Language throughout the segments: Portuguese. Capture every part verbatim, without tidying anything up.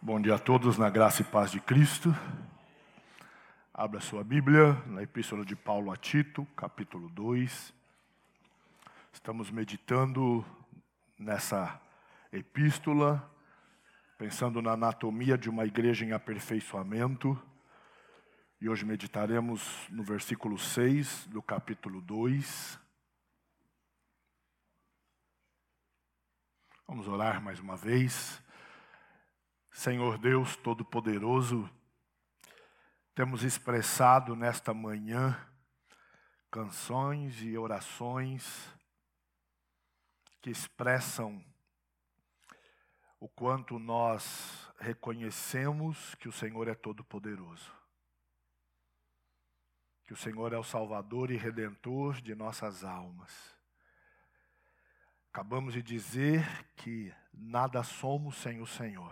Bom dia a todos, na graça e paz de Cristo. Abra sua Bíblia na Epístola de Paulo a Tito, capítulo dois. Estamos meditando nessa epístola, pensando na anatomia de uma igreja em aperfeiçoamento. E hoje meditaremos no versículo seis do capítulo dois. Vamos orar mais uma vez. Senhor Deus Todo-Poderoso, temos expressado nesta manhã canções e orações que expressam o quanto nós reconhecemos que o Senhor é Todo-Poderoso, que o Senhor é o Salvador e Redentor de nossas almas. Acabamos de dizer que nada somos sem o Senhor.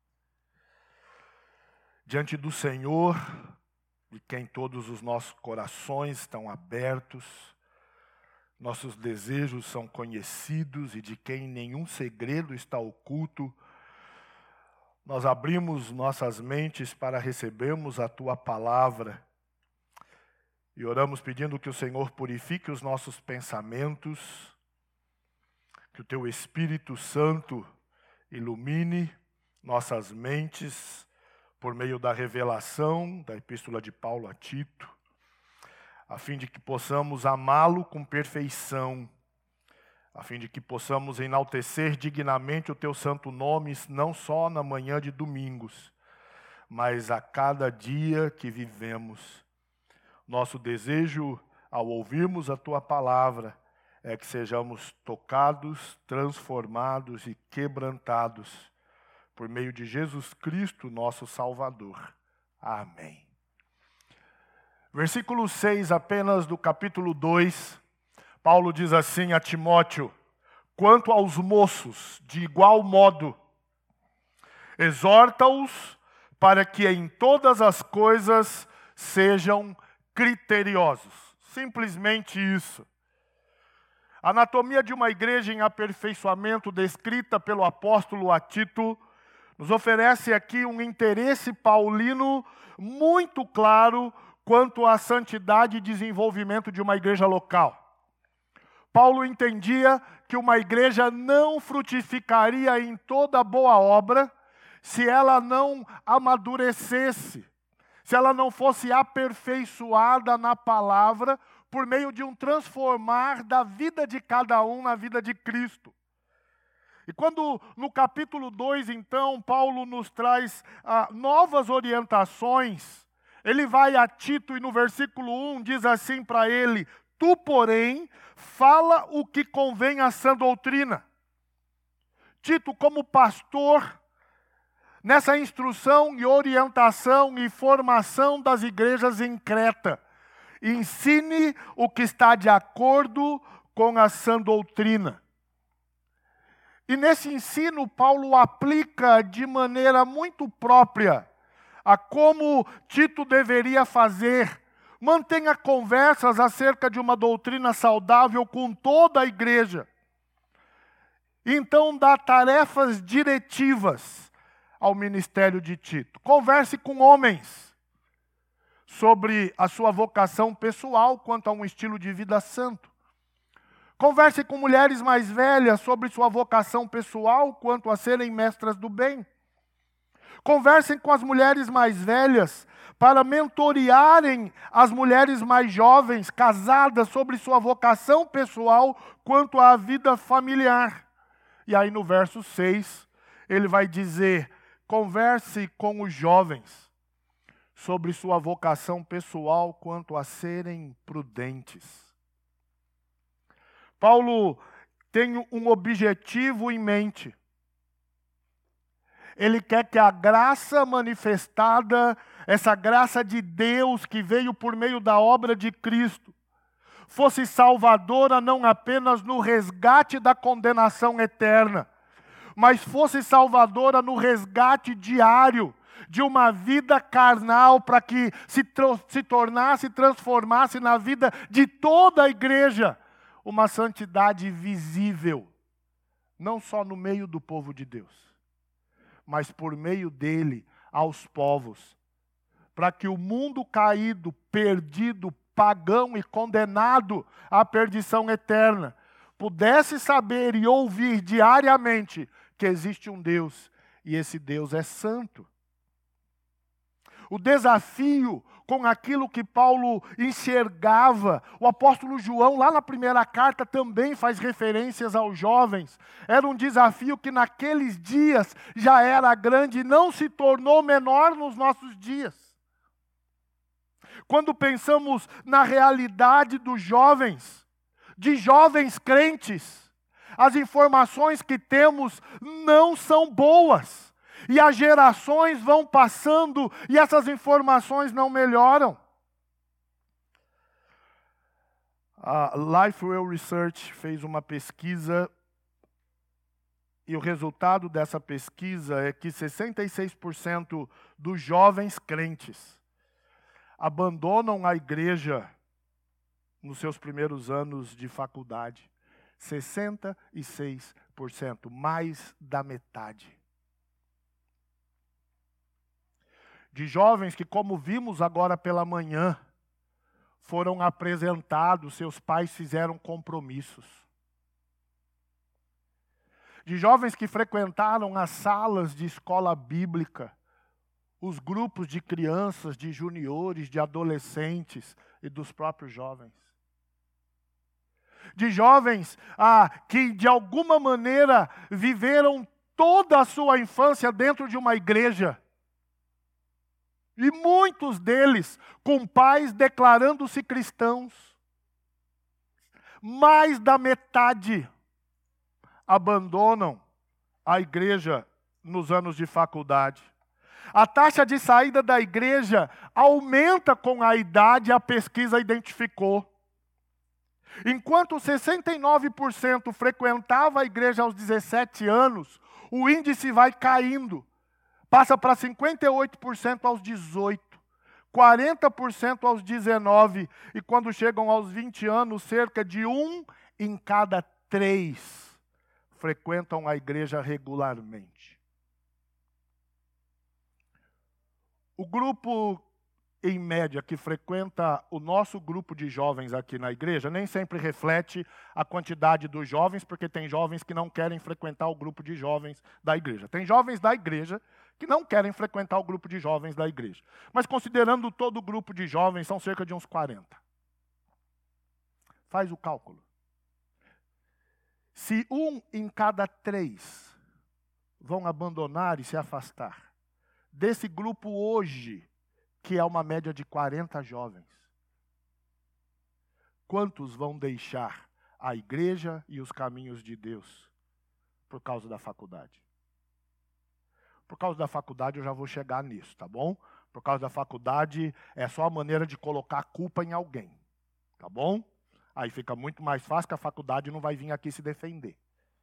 Diante do Senhor, de quem todos os nossos corações estão abertos, nossos desejos são conhecidos e de quem nenhum segredo está oculto, nós abrimos nossas mentes para recebermos a Tua palavra e oramos pedindo que o Senhor purifique os nossos pensamentos, que o Teu Espírito Santo ilumine nossas mentes, por meio da revelação da Epístola de Paulo a Tito, a fim de que possamos amá-lo com perfeição, a fim de que possamos enaltecer dignamente o Teu santo nome, não só na manhã de domingos, mas a cada dia que vivemos. Nosso desejo, ao ouvirmos a Tua palavra, é que sejamos tocados, transformados e quebrantados, por meio de Jesus Cristo, nosso Salvador. Amém. Versículo seis, apenas do capítulo dois, Paulo diz assim a Timóteo: quanto aos moços, de igual modo, exorta-os para que em todas as coisas sejam criteriosos. Simplesmente isso. A anatomia de uma igreja em aperfeiçoamento descrita pelo apóstolo a Tito nos oferece aqui um interesse paulino muito claro quanto à santidade e desenvolvimento de uma igreja local. Paulo entendia que uma igreja não frutificaria em toda boa obra se ela não amadurecesse, se ela não fosse aperfeiçoada na palavra por meio de um transformar da vida de cada um na vida de Cristo. E quando no capítulo dois, então, Paulo nos traz ah, novas orientações, ele vai a Tito e no versículo um diz assim para ele: tu, porém, fala o que convém à sã doutrina. Tito, como pastor, nessa instrução e orientação e formação das igrejas em Creta, ensine o que está de acordo com a sã doutrina. E nesse ensino, Paulo aplica de maneira muito própria a como Tito deveria fazer. Mantenha conversas acerca de uma doutrina saudável com toda a igreja. Então, dá tarefas diretivas ao ministério de Tito. Converse com homens sobre a sua vocação pessoal quanto a um estilo de vida santo. Converse com mulheres mais velhas sobre sua vocação pessoal quanto a serem mestras do bem. Conversem com as mulheres mais velhas para mentorearem as mulheres mais jovens, casadas, sobre sua vocação pessoal quanto à vida familiar. E aí no verso seis, ele vai dizer: converse com os jovens sobre sua vocação pessoal quanto a serem prudentes. Paulo tem um objetivo em mente. Ele quer que a graça manifestada, essa graça de Deus que veio por meio da obra de Cristo, fosse salvadora não apenas no resgate da condenação eterna, mas fosse salvadora no resgate diário de uma vida carnal, para que se, se tornasse, transformasse na vida de toda a igreja uma santidade visível, não só no meio do povo de Deus, mas por meio dele aos povos, para que o mundo caído, perdido, pagão e condenado à perdição eterna, pudesse saber e ouvir diariamente que existe um Deus, e esse Deus é santo. O desafio com aquilo que Paulo enxergava, o apóstolo João, lá na primeira carta, também faz referências aos jovens. Era um desafio que naqueles dias já era grande e não se tornou menor nos nossos dias. Quando pensamos na realidade dos jovens, de jovens crentes, as informações que temos não são boas. E as gerações vão passando e essas informações não melhoram. A Lifewell Research fez uma pesquisa e o resultado dessa pesquisa é que sessenta e seis por cento dos jovens crentes abandonam a igreja nos seus primeiros anos de faculdade. sessenta e seis por cento, mais da metade. De jovens que, como vimos agora pela manhã, foram apresentados, seus pais fizeram compromissos. De jovens que frequentaram as salas de escola bíblica, os grupos de crianças, de juniores, de adolescentes e dos próprios jovens. De jovens ah, que, de alguma maneira, viveram toda a sua infância dentro de uma igreja. E muitos deles com pais declarando-se cristãos. Mais da metade abandonam a igreja nos anos de faculdade. A taxa de saída da igreja aumenta com a idade, a pesquisa identificou. Enquanto sessenta e nove por cento frequentava a igreja aos dezessete anos, o índice vai caindo. Passa para cinquenta e oito por cento aos dezoito, quarenta por cento aos dezenove, e quando chegam aos vinte anos, cerca de um em cada três frequentam a igreja regularmente. O grupo, em média, que frequenta o nosso grupo de jovens aqui na igreja, nem sempre reflete a quantidade dos jovens, porque tem jovens que não querem frequentar o grupo de jovens da igreja. Tem jovens da igreja que não querem frequentar o grupo de jovens da igreja. Mas considerando todo o grupo de jovens, são cerca de uns quarenta. Faz o cálculo. Se um em cada três vão abandonar e se afastar, desse grupo hoje, que é uma média de quarenta jovens, quantos vão deixar a igreja e os caminhos de Deus por causa da faculdade? Por causa da faculdade eu já vou chegar nisso, tá bom? Por causa da faculdade é só a maneira de colocar a culpa em alguém, tá bom? Aí fica muito mais fácil que a faculdade não vai vir aqui se defender.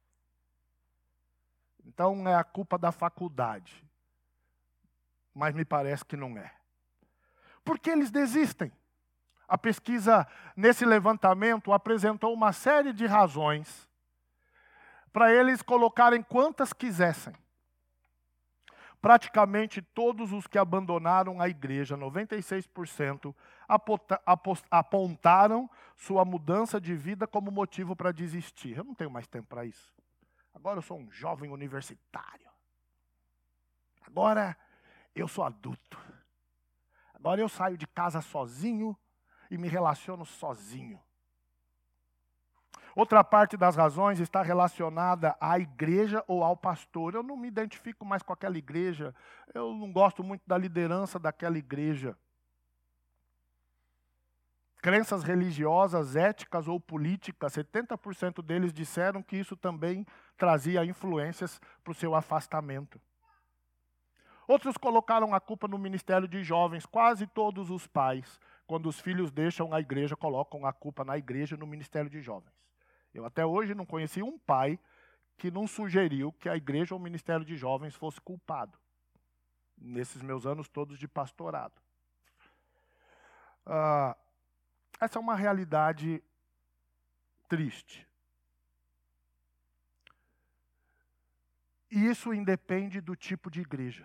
Então é a culpa da faculdade. Mas me parece que não é. Por que eles desistem? A pesquisa nesse levantamento apresentou uma série de razões para eles colocarem quantas quisessem. Praticamente todos os que abandonaram a igreja, noventa e seis por cento, apontaram sua mudança de vida como motivo para desistir. Eu não tenho mais tempo para isso. Agora eu sou um jovem universitário. Agora eu sou adulto. Agora eu saio de casa sozinho e me relaciono sozinho. Outra parte das razões está relacionada à igreja ou ao pastor. Eu não me identifico mais com aquela igreja. Eu não gosto muito da liderança daquela igreja. Crenças religiosas, éticas ou políticas, setenta por cento deles disseram que isso também trazia influências para o seu afastamento. Outros colocaram a culpa no ministério de jovens. Quase todos os pais, quando os filhos deixam a igreja, colocam a culpa na igreja e no ministério de jovens. Eu até hoje não conheci um pai que não sugeriu que a igreja ou o ministério de jovens fosse culpado, nesses meus anos todos de pastorado. Ah, essa é uma realidade triste. E isso independe do tipo de igreja.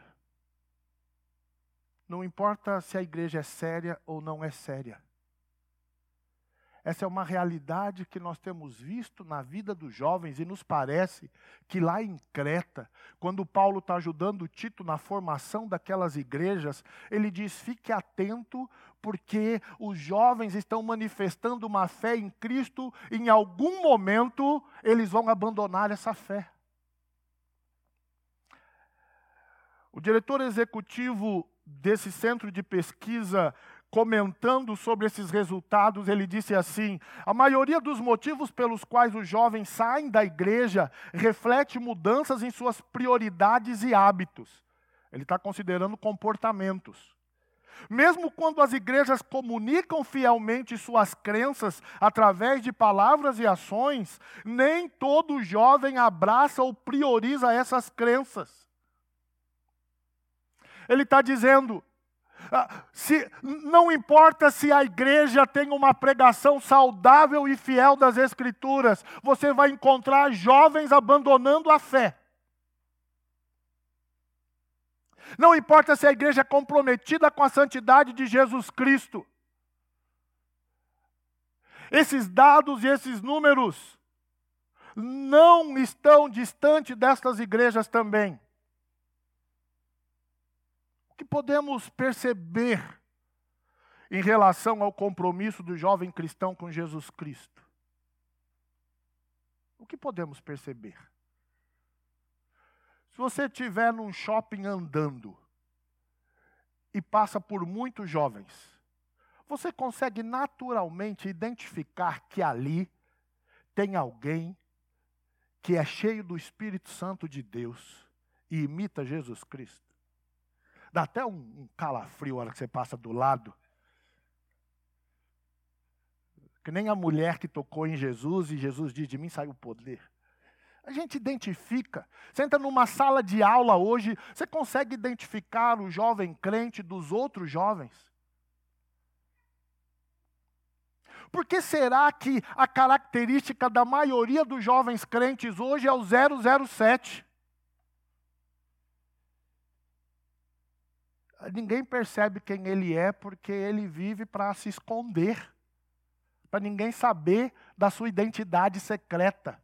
Não importa se a igreja é séria ou não é séria. Essa é uma realidade que nós temos visto na vida dos jovens e nos parece que lá em Creta, quando Paulo está ajudando Tito na formação daquelas igrejas, ele diz, fique atento porque os jovens estão manifestando uma fé em Cristo e em algum momento eles vão abandonar essa fé. O diretor executivo desse centro de pesquisa, comentando sobre esses resultados, ele disse assim, a maioria dos motivos pelos quais os jovens saem da igreja reflete mudanças em suas prioridades e hábitos. Ele está considerando comportamentos. Mesmo quando as igrejas comunicam fielmente suas crenças através de palavras e ações, nem todo jovem abraça ou prioriza essas crenças. Ele está dizendo, se, não importa se a igreja tem uma pregação saudável e fiel das Escrituras, você vai encontrar jovens abandonando a fé. Não importa se a igreja é comprometida com a santidade de Jesus Cristo. Esses dados e esses números não estão distantes destas igrejas também. O que podemos perceber em relação ao compromisso do jovem cristão com Jesus Cristo? O que podemos perceber? Se você estiver num shopping andando e passa por muitos jovens, você consegue naturalmente identificar que ali tem alguém que é cheio do Espírito Santo de Deus e imita Jesus Cristo? Dá até um, um calafrio na hora que você passa do lado. Que nem a mulher que tocou em Jesus e Jesus diz, de mim saiu o poder. A gente identifica. Você entra numa sala de aula hoje, você consegue identificar o jovem crente dos outros jovens? Por que será que a característica da maioria dos jovens crentes hoje é o zero zero sete? Ninguém percebe quem ele é porque ele vive para se esconder, para ninguém saber da sua identidade secreta.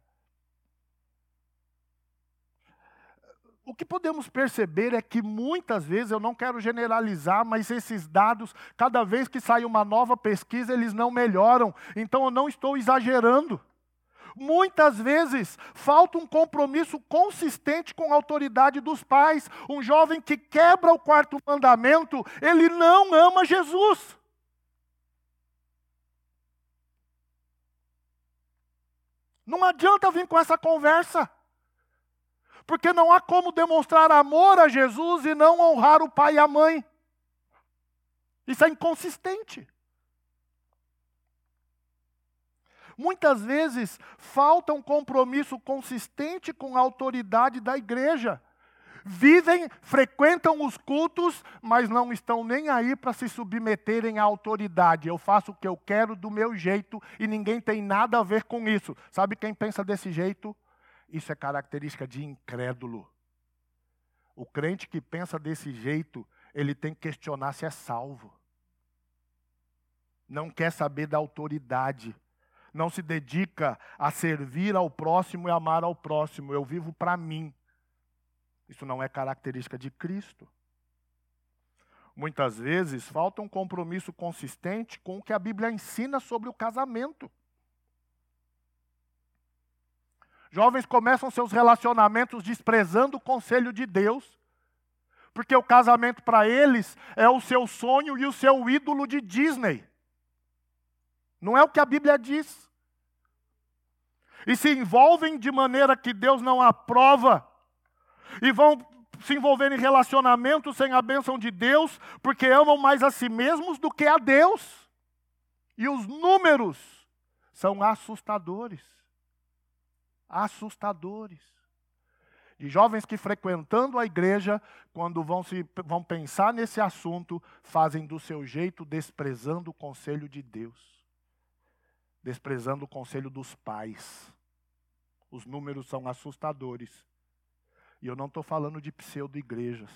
O que podemos perceber é que muitas vezes, eu não quero generalizar, mas esses dados, cada vez que sai uma nova pesquisa, eles não melhoram. Então eu não estou exagerando. Muitas vezes falta um compromisso consistente com a autoridade dos pais. Um jovem que quebra o quarto mandamento, ele não ama Jesus. Não adianta vir com essa conversa. Porque não há como demonstrar amor a Jesus e não honrar o pai e a mãe. Isso é inconsistente. Muitas vezes falta um compromisso consistente com a autoridade da igreja. Vivem, frequentam os cultos, mas não estão nem aí para se submeterem à autoridade. Eu faço o que eu quero do meu jeito e ninguém tem nada a ver com isso. Sabe quem pensa desse jeito? Isso é característica de incrédulo. O crente que pensa desse jeito, ele tem que questionar se é salvo. Não quer saber da autoridade. Não se dedica a servir ao próximo e amar ao próximo. Eu vivo para mim. Isso não é característica de Cristo. Muitas vezes falta um compromisso consistente com o que a Bíblia ensina sobre o casamento. Jovens começam seus relacionamentos desprezando o conselho de Deus, porque o casamento para eles é o seu sonho e o seu ídolo de Disney. Não é o que a Bíblia diz. E se envolvem de maneira que Deus não aprova. E vão se envolver em relacionamentos sem a bênção de Deus, porque amam mais a si mesmos do que a Deus. E os números são assustadores. Assustadores. De jovens que frequentando a igreja, quando vão, se, vão pensar nesse assunto, fazem do seu jeito, desprezando o conselho de Deus. Desprezando o conselho dos pais. Os números são assustadores. E eu não estou falando de pseudo-igrejas.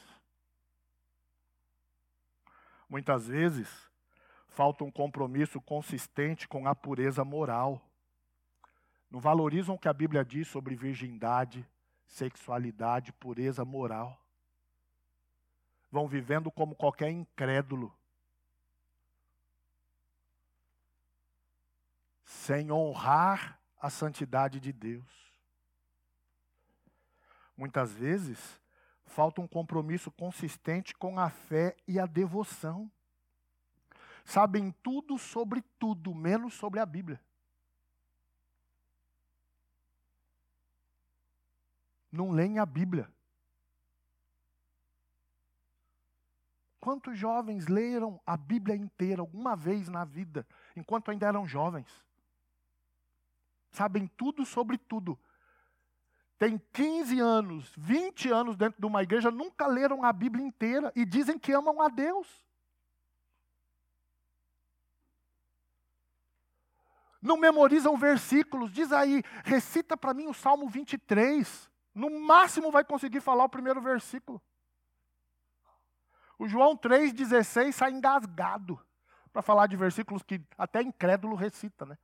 Muitas vezes, falta um compromisso consistente com a pureza moral. Não valorizam o que a Bíblia diz sobre virgindade, sexualidade, pureza moral. Vão vivendo como qualquer incrédulo, sem honrar a santidade de Deus. Muitas vezes, falta um compromisso consistente com a fé e a devoção. Sabem tudo sobre tudo, menos sobre a Bíblia. Não leem a Bíblia. Quantos jovens leram a Bíblia inteira alguma vez na vida, enquanto ainda eram jovens? Sabem tudo sobre tudo. Tem quinze anos, vinte anos dentro de uma igreja, nunca leram a Bíblia inteira e dizem que amam a Deus. Não memorizam versículos. Diz aí, recita para mim o Salmo vinte e três. No máximo vai conseguir falar o primeiro versículo. O João três, dezesseis sai engasgado para falar de versículos que até incrédulo recita, né?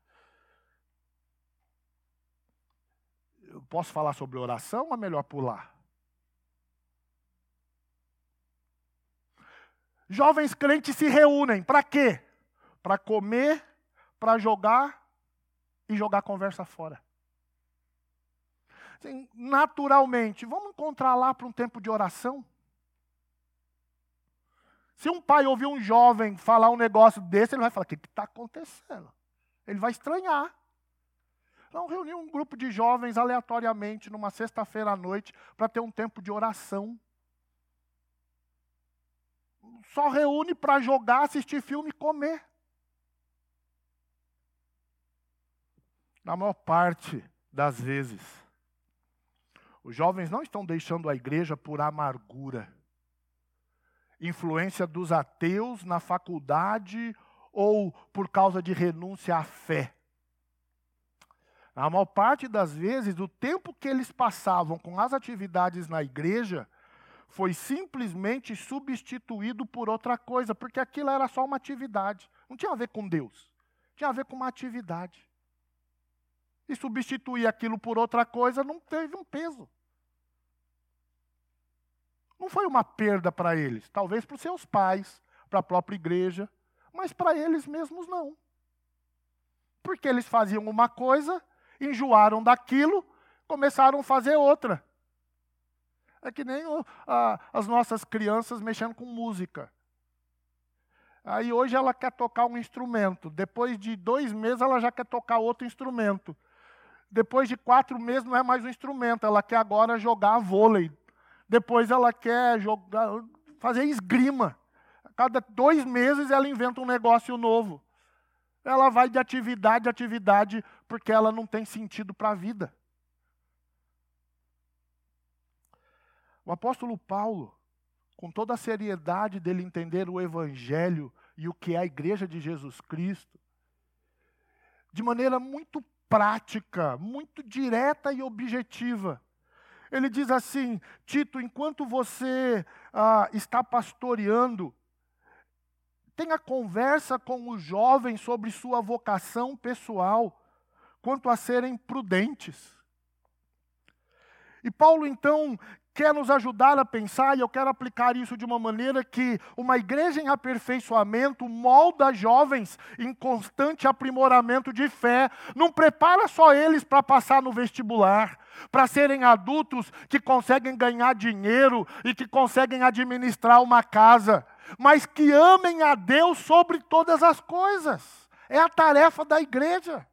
Eu posso falar sobre oração ou é melhor pular? Jovens crentes se reúnem, para quê? Para comer, para jogar e jogar a conversa fora. Assim, naturalmente, vamos encontrar lá para um tempo de oração? Se um pai ouvir um jovem falar um negócio desse, ele vai falar, o que está acontecendo? Ele vai estranhar. Então, reunir um grupo de jovens aleatoriamente numa sexta-feira à noite para ter um tempo de oração. Só reúne para jogar, assistir filme e comer. Na maior parte das vezes, os jovens não estão deixando a igreja por amargura. Influência dos ateus na faculdade ou por causa de renúncia à fé. Na maior parte das vezes, o tempo que eles passavam com as atividades na igreja foi simplesmente substituído por outra coisa, porque aquilo era só uma atividade. Não tinha a ver com Deus, tinha a ver com uma atividade. E substituir aquilo por outra coisa não teve um peso. Não foi uma perda para eles, talvez para os seus pais, para a própria igreja, mas para eles mesmos não. Porque eles faziam uma coisa, enjoaram daquilo, começaram a fazer outra. É que nem o, a, as nossas crianças mexendo com música. Aí hoje ela quer tocar um instrumento, depois de dois meses ela já quer tocar outro instrumento. Depois de quatro meses não é mais um instrumento, ela quer agora jogar vôlei. Depois ela quer jogar, fazer esgrima. A cada dois meses ela inventa um negócio novo. Ela vai de atividade em atividade porque ela não tem sentido para a vida. O apóstolo Paulo, com toda a seriedade dele entender o Evangelho e o que é a igreja de Jesus Cristo, de maneira muito prática, muito direta e objetiva, ele diz assim, Tito, enquanto você ah, está pastoreando, tenha conversa com os jovens sobre sua vocação pessoal, quanto a serem prudentes. E Paulo, então, quer nos ajudar a pensar, e eu quero aplicar isso de uma maneira que uma igreja em aperfeiçoamento molda jovens em constante aprimoramento de fé, não prepara só eles para passar no vestibular, para serem adultos que conseguem ganhar dinheiro e que conseguem administrar uma casa, mas que amem a Deus sobre todas as coisas. É a tarefa da igreja.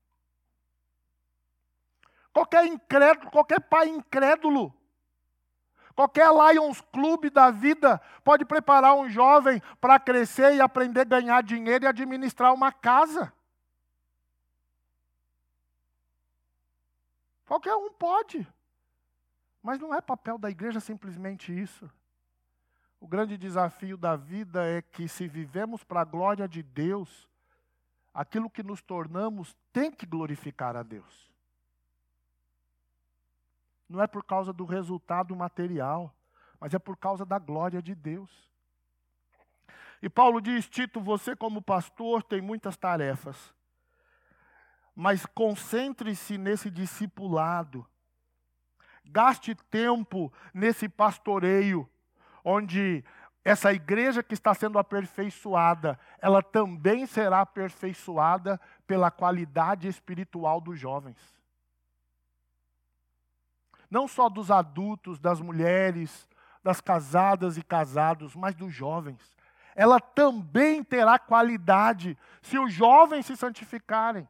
Qualquer incrédulo, qualquer pai incrédulo, qualquer Lions Club da vida pode preparar um jovem para crescer e aprender a ganhar dinheiro e administrar uma casa. Qualquer um pode. Mas não é papel da igreja simplesmente isso. O grande desafio da vida é que, se vivemos para a glória de Deus, aquilo que nos tornamos tem que glorificar a Deus. Não é por causa do resultado material, mas é por causa da glória de Deus. E Paulo diz, Tito, você como pastor tem muitas tarefas, mas concentre-se nesse discipulado. Gaste tempo nesse pastoreio, onde essa igreja que está sendo aperfeiçoada, ela também será aperfeiçoada pela qualidade espiritual dos jovens. Não só dos adultos, das mulheres, das casadas e casados, mas dos jovens. Ela também terá qualidade se os jovens se santificarem.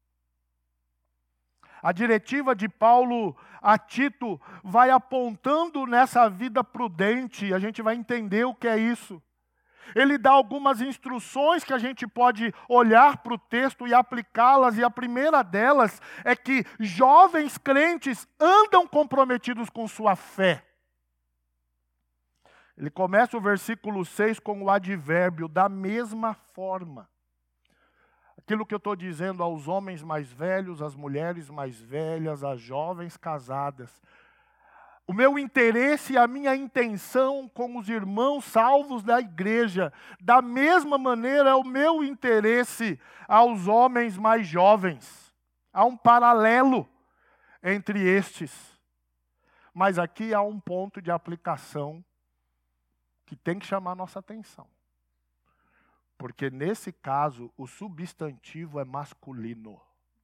A diretiva de Paulo a Tito vai apontando nessa vida prudente, a gente vai entender o que é isso. Ele dá algumas instruções que a gente pode olhar para o texto e aplicá-las, e a primeira delas é que jovens crentes andam comprometidos com sua fé. Ele começa o versículo seis com o advérbio, da mesma forma. Aquilo que eu estou dizendo aos homens mais velhos, às mulheres mais velhas, às jovens casadas. O meu interesse e a minha intenção com os irmãos salvos da igreja, da mesma maneira é o meu interesse aos homens mais jovens. Há um paralelo entre estes. Mas aqui há um ponto de aplicação que tem que chamar nossa atenção. Porque nesse caso, o substantivo é masculino.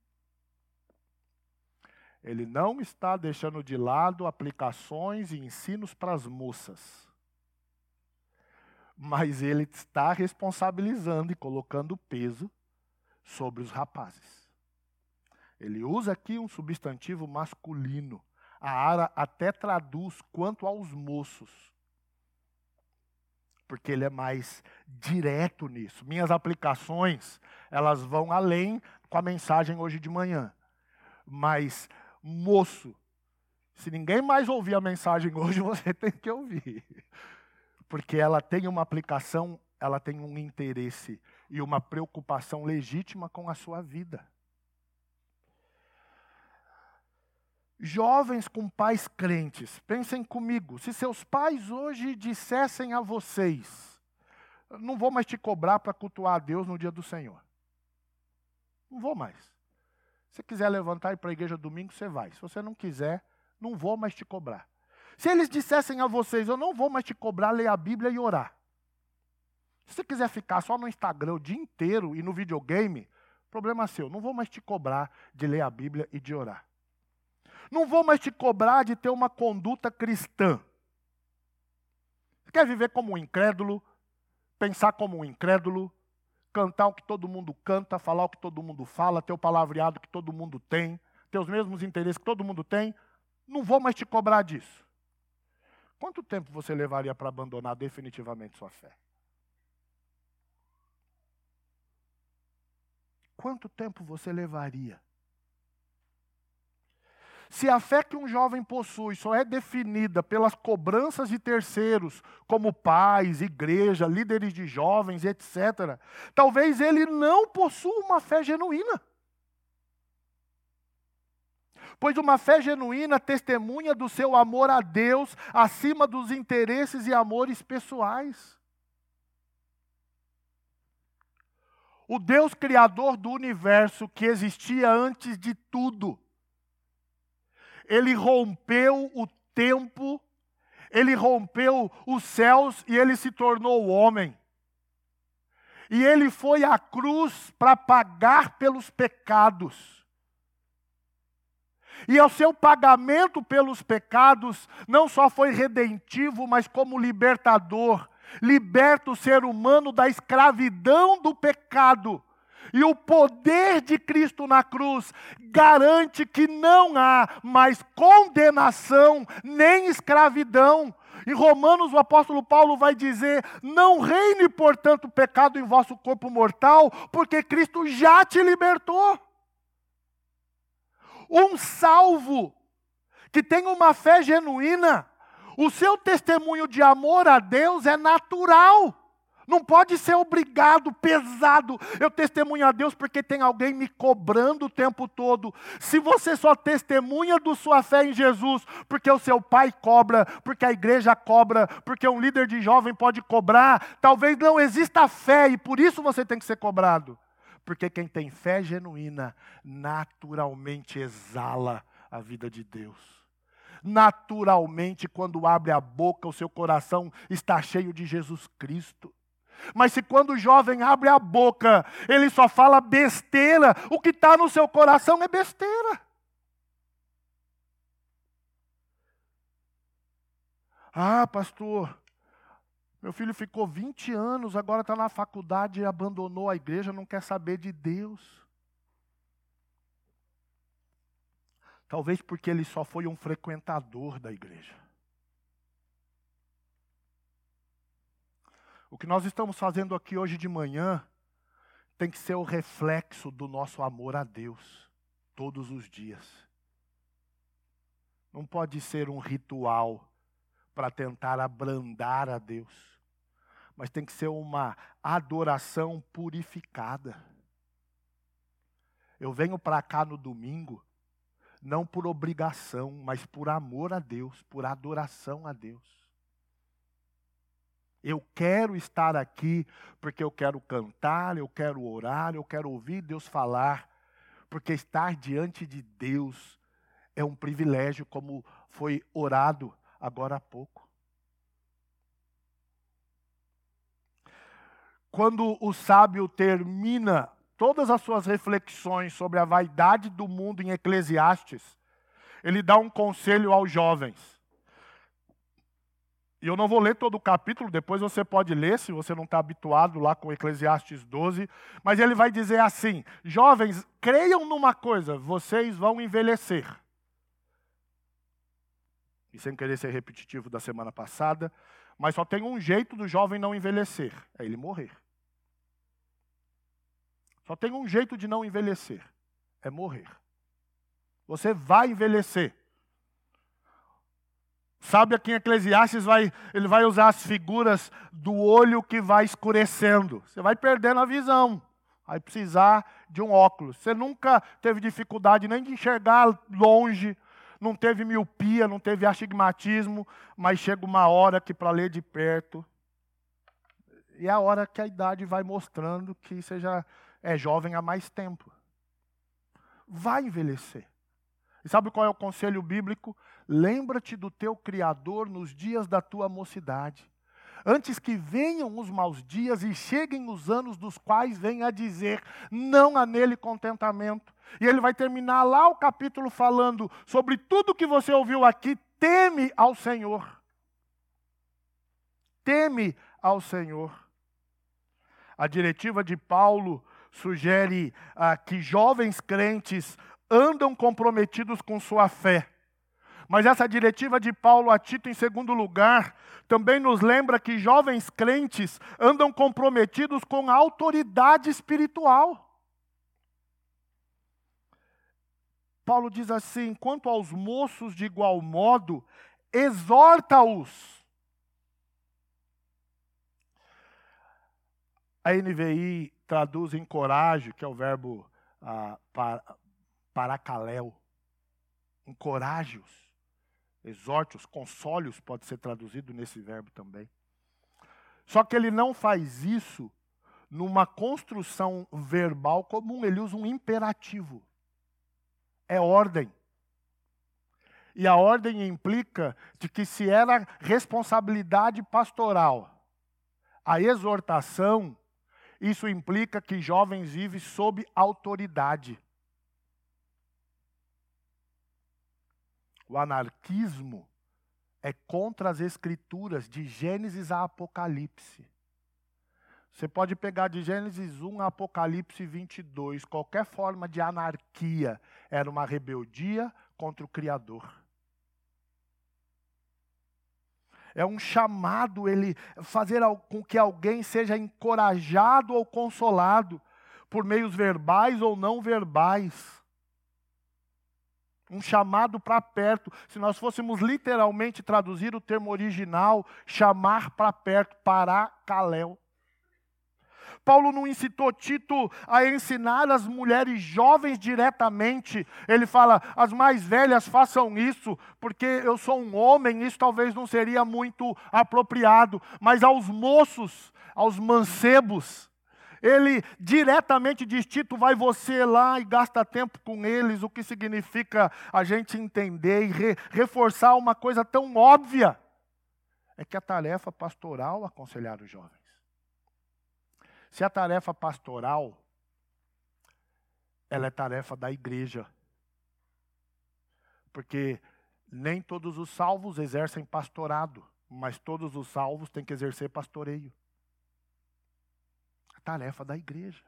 Ele não está deixando de lado aplicações e ensinos para as moças. Mas ele está responsabilizando e colocando peso sobre os rapazes. Ele usa aqui um substantivo masculino. A Ara até traduz quanto aos moços. Porque ele é mais direto nisso. Minhas aplicações, elas vão além com a mensagem hoje de manhã. Mas, moço, se ninguém mais ouvir a mensagem hoje, você tem que ouvir. Porque ela tem uma aplicação, ela tem um interesse e uma preocupação legítima com a sua vida. Jovens com pais crentes, pensem comigo, se seus pais hoje dissessem a vocês, não vou mais te cobrar para cultuar a Deus no dia do Senhor. Não vou mais. Se você quiser levantar e ir para a igreja domingo, você vai. Se você não quiser, não vou mais te cobrar. Se eles dissessem a vocês, eu não vou mais te cobrar, ler a Bíblia e orar. Se você quiser ficar só no Instagram o dia inteiro e no videogame, problema seu, não vou mais te cobrar de ler a Bíblia e de orar. Não vou mais te cobrar de ter uma conduta cristã. Você quer viver como um incrédulo, pensar como um incrédulo, cantar o que todo mundo canta, falar o que todo mundo fala, ter o palavreado que todo mundo tem, ter os mesmos interesses que todo mundo tem? Não vou mais te cobrar disso. Quanto tempo você levaria para abandonar definitivamente sua fé? Quanto tempo você levaria? Se a fé que um jovem possui só é definida pelas cobranças de terceiros, como pais, igreja, líderes de jovens, etcétera, talvez ele não possua uma fé genuína. Pois uma fé genuína testemunha do seu amor a Deus acima dos interesses e amores pessoais. O Deus criador do universo que existia antes de tudo, Ele rompeu o tempo, Ele rompeu os céus e Ele se tornou homem. E Ele foi à cruz para pagar pelos pecados. E ao seu pagamento pelos pecados, não só foi redentivo, mas como libertador. Liberta o ser humano da escravidão do pecado. E o poder de Cristo na cruz garante que não há mais condenação nem escravidão. Em Romanos, o apóstolo Paulo vai dizer: não reine, portanto, o pecado em vosso corpo mortal, porque Cristo já te libertou. Um salvo que tem uma fé genuína, o seu testemunho de amor a Deus é natural. Não pode ser obrigado, pesado. Eu testemunho a Deus porque tem alguém me cobrando o tempo todo. Se você só testemunha da sua fé em Jesus porque o seu pai cobra, porque a igreja cobra, porque um líder de jovem pode cobrar, talvez não exista fé e por isso você tem que ser cobrado. Porque quem tem fé genuína naturalmente exala a vida de Deus. Naturalmente, quando abre a boca, o seu coração está cheio de Jesus Cristo. Mas se quando o jovem abre a boca, ele só fala besteira, o que está no seu coração é besteira. Ah, pastor, meu filho ficou vinte anos, agora está na faculdade e abandonou a igreja, não quer saber de Deus. Talvez porque ele só foi um frequentador da igreja. O que nós estamos fazendo aqui hoje de manhã tem que ser o reflexo do nosso amor a Deus, todos os dias. Não pode ser um ritual para tentar abrandar a Deus, mas tem que ser uma adoração purificada. Eu venho para cá no domingo, não por obrigação, mas por amor a Deus, por adoração a Deus. Eu quero estar aqui porque eu quero cantar, eu quero orar, eu quero ouvir Deus falar, porque estar diante de Deus é um privilégio, como foi orado agora há pouco. Quando o sábio termina todas as suas reflexões sobre a vaidade do mundo em Eclesiastes, ele dá um conselho aos jovens. E eu não vou ler todo o capítulo, depois você pode ler, se você não está habituado lá com Eclesiastes doze. Mas ele vai dizer assim: jovens, creiam numa coisa, vocês vão envelhecer. E sem querer ser repetitivo da semana passada, mas só tem um jeito do jovem não envelhecer, é ele morrer. Só tem um jeito de não envelhecer, é morrer. Você vai envelhecer. Sabe, aqui em Eclesiastes vai, ele vai usar as figuras do olho que vai escurecendo. Você vai perdendo a visão, vai precisar de um óculos. Você nunca teve dificuldade nem de enxergar longe, não teve miopia, não teve astigmatismo, mas chega uma hora que para ler de perto, e é a hora que a idade vai mostrando que você já é jovem há mais tempo. Vai envelhecer. E sabe qual é o conselho bíblico? Lembra-te do teu Criador nos dias da tua mocidade, antes que venham os maus dias e cheguem os anos dos quais venha a dizer, não há nele contentamento. E ele vai terminar lá o capítulo falando sobre tudo que você ouviu aqui, teme ao Senhor. Teme ao Senhor. A diretiva de Paulo sugere ah, que jovens crentes andam comprometidos com sua fé. Mas essa diretiva de Paulo a Tito, em segundo lugar, também nos lembra que jovens crentes andam comprometidos com a autoridade espiritual. Paulo diz assim: quanto aos moços de igual modo, exorta-os. A N V I traduz encoraje, que é o verbo ah, para, paracaléu. Encoraje-os, exorte-os, console-os, pode ser traduzido nesse verbo também. Só que ele não faz isso numa construção verbal comum, ele usa um imperativo. É ordem. E a ordem implica de que se era responsabilidade pastoral, a exortação, isso implica que jovens vivem sob autoridade. O anarquismo é contra as escrituras, de Gênesis a Apocalipse. Você pode pegar de Gênesis um a Apocalipse vinte e dois, qualquer forma de anarquia era uma rebeldia contra o Criador. É um chamado, ele fazer com que alguém seja encorajado ou consolado, por meios verbais ou não verbais. Um chamado para perto. Se nós fôssemos literalmente traduzir o termo original, chamar para perto, paracaléu. Paulo não incitou Tito a ensinar as mulheres jovens diretamente. Ele fala, as mais velhas façam isso, porque eu sou um homem, isso talvez não seria muito apropriado. Mas aos moços, aos mancebos, ele diretamente diz, Tito, vai você lá e gasta tempo com eles, o que significa a gente entender e re, reforçar uma coisa tão óbvia. É que a tarefa pastoral é aconselhar os jovens. Se a tarefa pastoral, ela é tarefa da igreja. Porque nem todos os salvos exercem pastorado, mas todos os salvos têm que exercer pastoreio. A tarefa da igreja.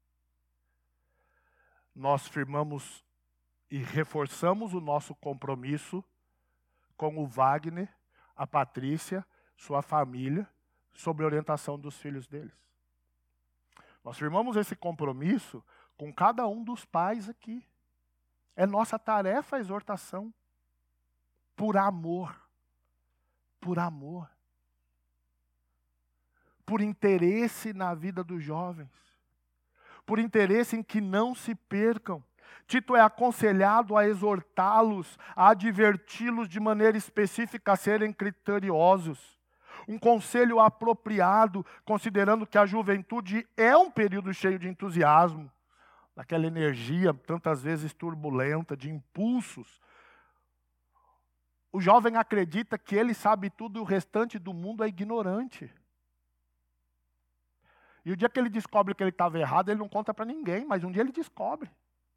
Nós firmamos e reforçamos o nosso compromisso com o Wagner, a Patrícia, sua família, sob a orientação dos filhos deles. Nós firmamos esse compromisso com cada um dos pais aqui. É nossa tarefa a exortação. Por amor. Por amor. Por interesse na vida dos jovens. Por interesse em que não se percam. Tito é aconselhado a exortá-los, a adverti-los de maneira específica a serem criteriosos. Um conselho apropriado, considerando que a juventude é um período cheio de entusiasmo, daquela energia tantas vezes turbulenta, de impulsos. O jovem acredita que ele sabe tudo e o restante do mundo é ignorante. E o dia que ele descobre que ele estava errado, ele não conta para ninguém, mas um dia ele descobre.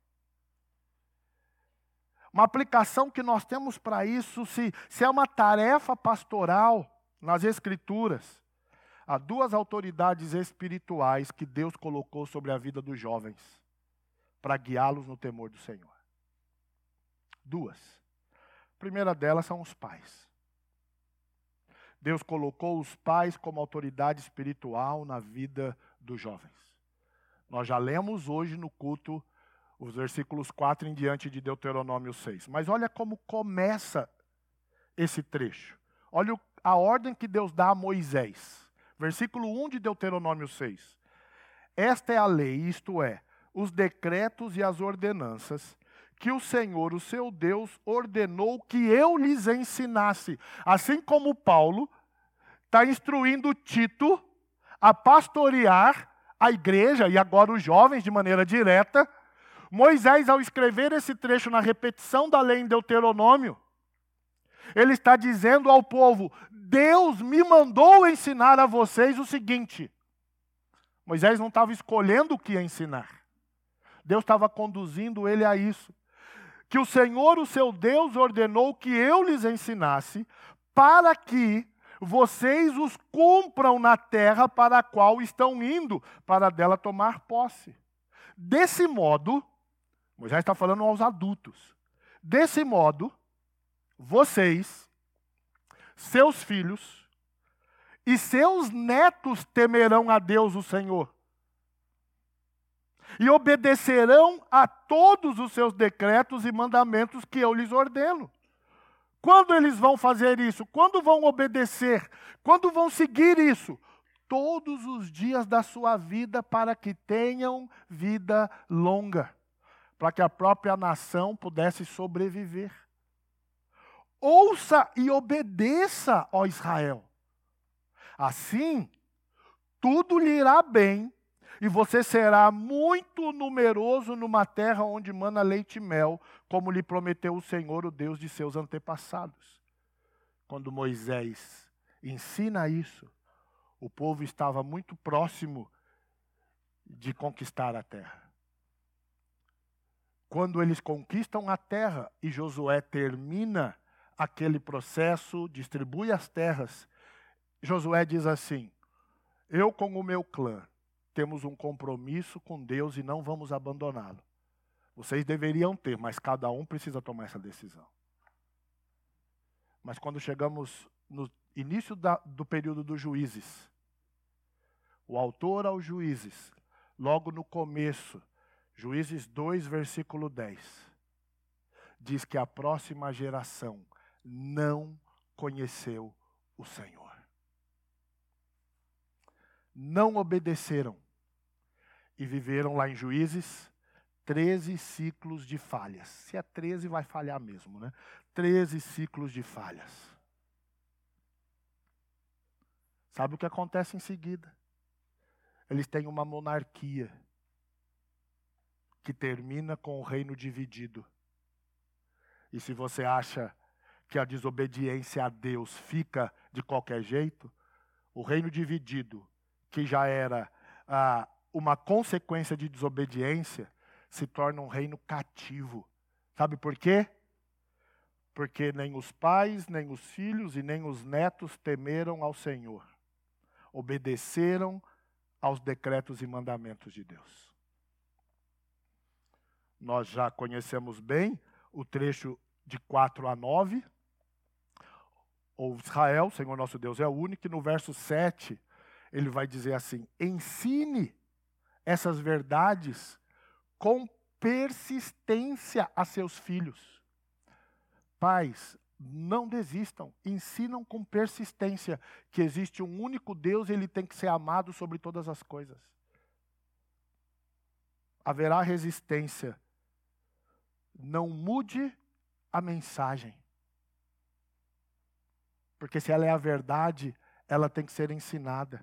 Uma aplicação que nós temos para isso, se, se é uma tarefa pastoral nas Escrituras, há duas autoridades espirituais que Deus colocou sobre a vida dos jovens, para guiá-los no temor do Senhor. Duas. A primeira delas são os pais. Deus colocou os pais como autoridade espiritual na vida dos jovens. Nós já lemos hoje no culto os versículos quatro em diante de Deuteronômio seis. Mas olha como começa esse trecho. Olha a ordem que Deus dá a Moisés. Versículo um de Deuteronômio seis. Esta é a lei, isto é, os decretos e as ordenanças que o Senhor, o seu Deus, ordenou que eu lhes ensinasse. Assim como Paulo está instruindo Tito a pastorear a igreja, e agora os jovens de maneira direta, Moisés, ao escrever esse trecho na repetição da lei em Deuteronômio, ele está dizendo ao povo, Deus me mandou ensinar a vocês o seguinte. Moisés não estava escolhendo o que ia ensinar. Deus estava conduzindo ele a isso. Que o Senhor, o seu Deus, ordenou que eu lhes ensinasse, para que vocês os cumpram na terra para a qual estão indo, para dela tomar posse. Desse modo, Moisés está falando aos adultos. Desse modo, vocês, seus filhos e seus netos temerão a Deus, o Senhor. E obedecerão a todos os seus decretos e mandamentos que eu lhes ordeno. Quando eles vão fazer isso? Quando vão obedecer? Quando vão seguir isso? Todos os dias da sua vida, para que tenham vida longa. Para que a própria nação pudesse sobreviver. Ouça e obedeça, ó Israel. Assim, tudo lhe irá bem, e você será muito numeroso numa terra onde mana leite e mel, como lhe prometeu o Senhor, o Deus de seus antepassados. Quando Moisés ensina isso, o povo estava muito próximo de conquistar a terra. Quando eles conquistam a terra e Josué termina aquele processo, distribui as terras, Josué diz assim, eu com o meu clã temos um compromisso com Deus e não vamos abandoná-lo. Vocês deveriam ter, mas cada um precisa tomar essa decisão. Mas quando chegamos no início da, do período dos juízes, o autor aos juízes, logo no começo, Juízes dois, versículo dez, diz que a próxima geração não conheceu o Senhor. Não obedeceram e viveram lá em Juízes treze ciclos de falhas. Se é treze, vai falhar mesmo, né? treze ciclos de falhas. Sabe o que acontece em seguida? Eles têm uma monarquia que termina com o reino dividido. E se você acha que a desobediência a Deus fica de qualquer jeito, o reino dividido, que já era ah, uma consequência de desobediência, se torna um reino cativo. Sabe por quê? Porque nem os pais, nem os filhos e nem os netos temeram ao Senhor. Obedeceram aos decretos e mandamentos de Deus. Nós já conhecemos bem o trecho de quatro a nove. Ou Israel, Senhor nosso Deus é o único, e no verso sete, ele vai dizer assim: ensine essas verdades com persistência a seus filhos. Pais, não desistam, ensinam com persistência que existe um único Deus e ele tem que ser amado sobre todas as coisas. Haverá resistência. Não mude a mensagem. Porque se ela é a verdade, ela tem que ser ensinada.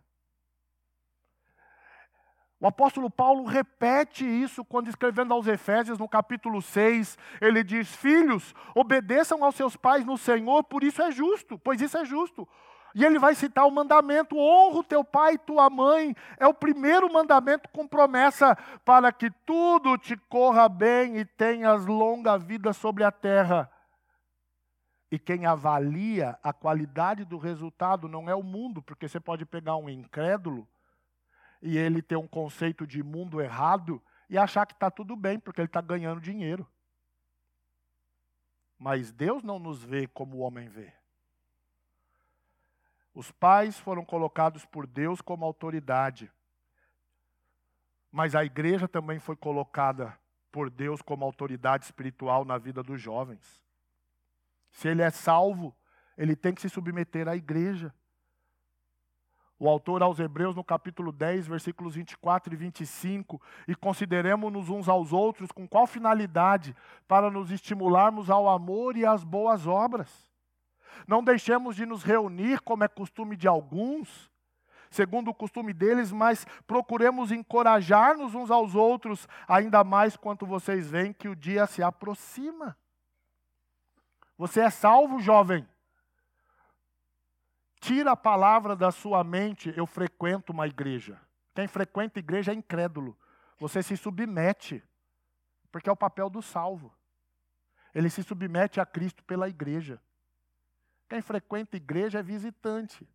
O apóstolo Paulo repete isso quando escrevendo aos Efésios, no capítulo seis, ele diz: filhos, obedeçam aos seus pais no Senhor, por isso é justo, pois isso é justo. E ele vai citar o mandamento: honra o teu pai e tua mãe. É o primeiro mandamento com promessa para que tudo te corra bem e tenhas longa vida sobre a terra. E quem avalia a qualidade do resultado não é o mundo, porque você pode pegar um incrédulo e ele ter um conceito de mundo errado e achar que está tudo bem, porque ele está ganhando dinheiro. Mas Deus não nos vê como o homem vê. Os pais foram colocados por Deus como autoridade. Mas a igreja também foi colocada por Deus como autoridade espiritual na vida dos jovens. Se ele é salvo, ele tem que se submeter à igreja. O autor aos Hebreus, no capítulo dez, versículos vinte e quatro e vinte e cinco, e consideremos-nos uns aos outros com qual finalidade? Para nos estimularmos ao amor e às boas obras. Não deixemos de nos reunir, como é costume de alguns, segundo o costume deles, mas procuremos encorajar-nos uns aos outros, ainda mais quanto vocês veem que o dia se aproxima. Você é salvo, jovem? Tira a palavra da sua mente: eu frequento uma igreja. Quem frequenta igreja é incrédulo. Você se submete, porque é o papel do salvo. Ele se submete a Cristo pela igreja. Quem frequenta igreja é visitante.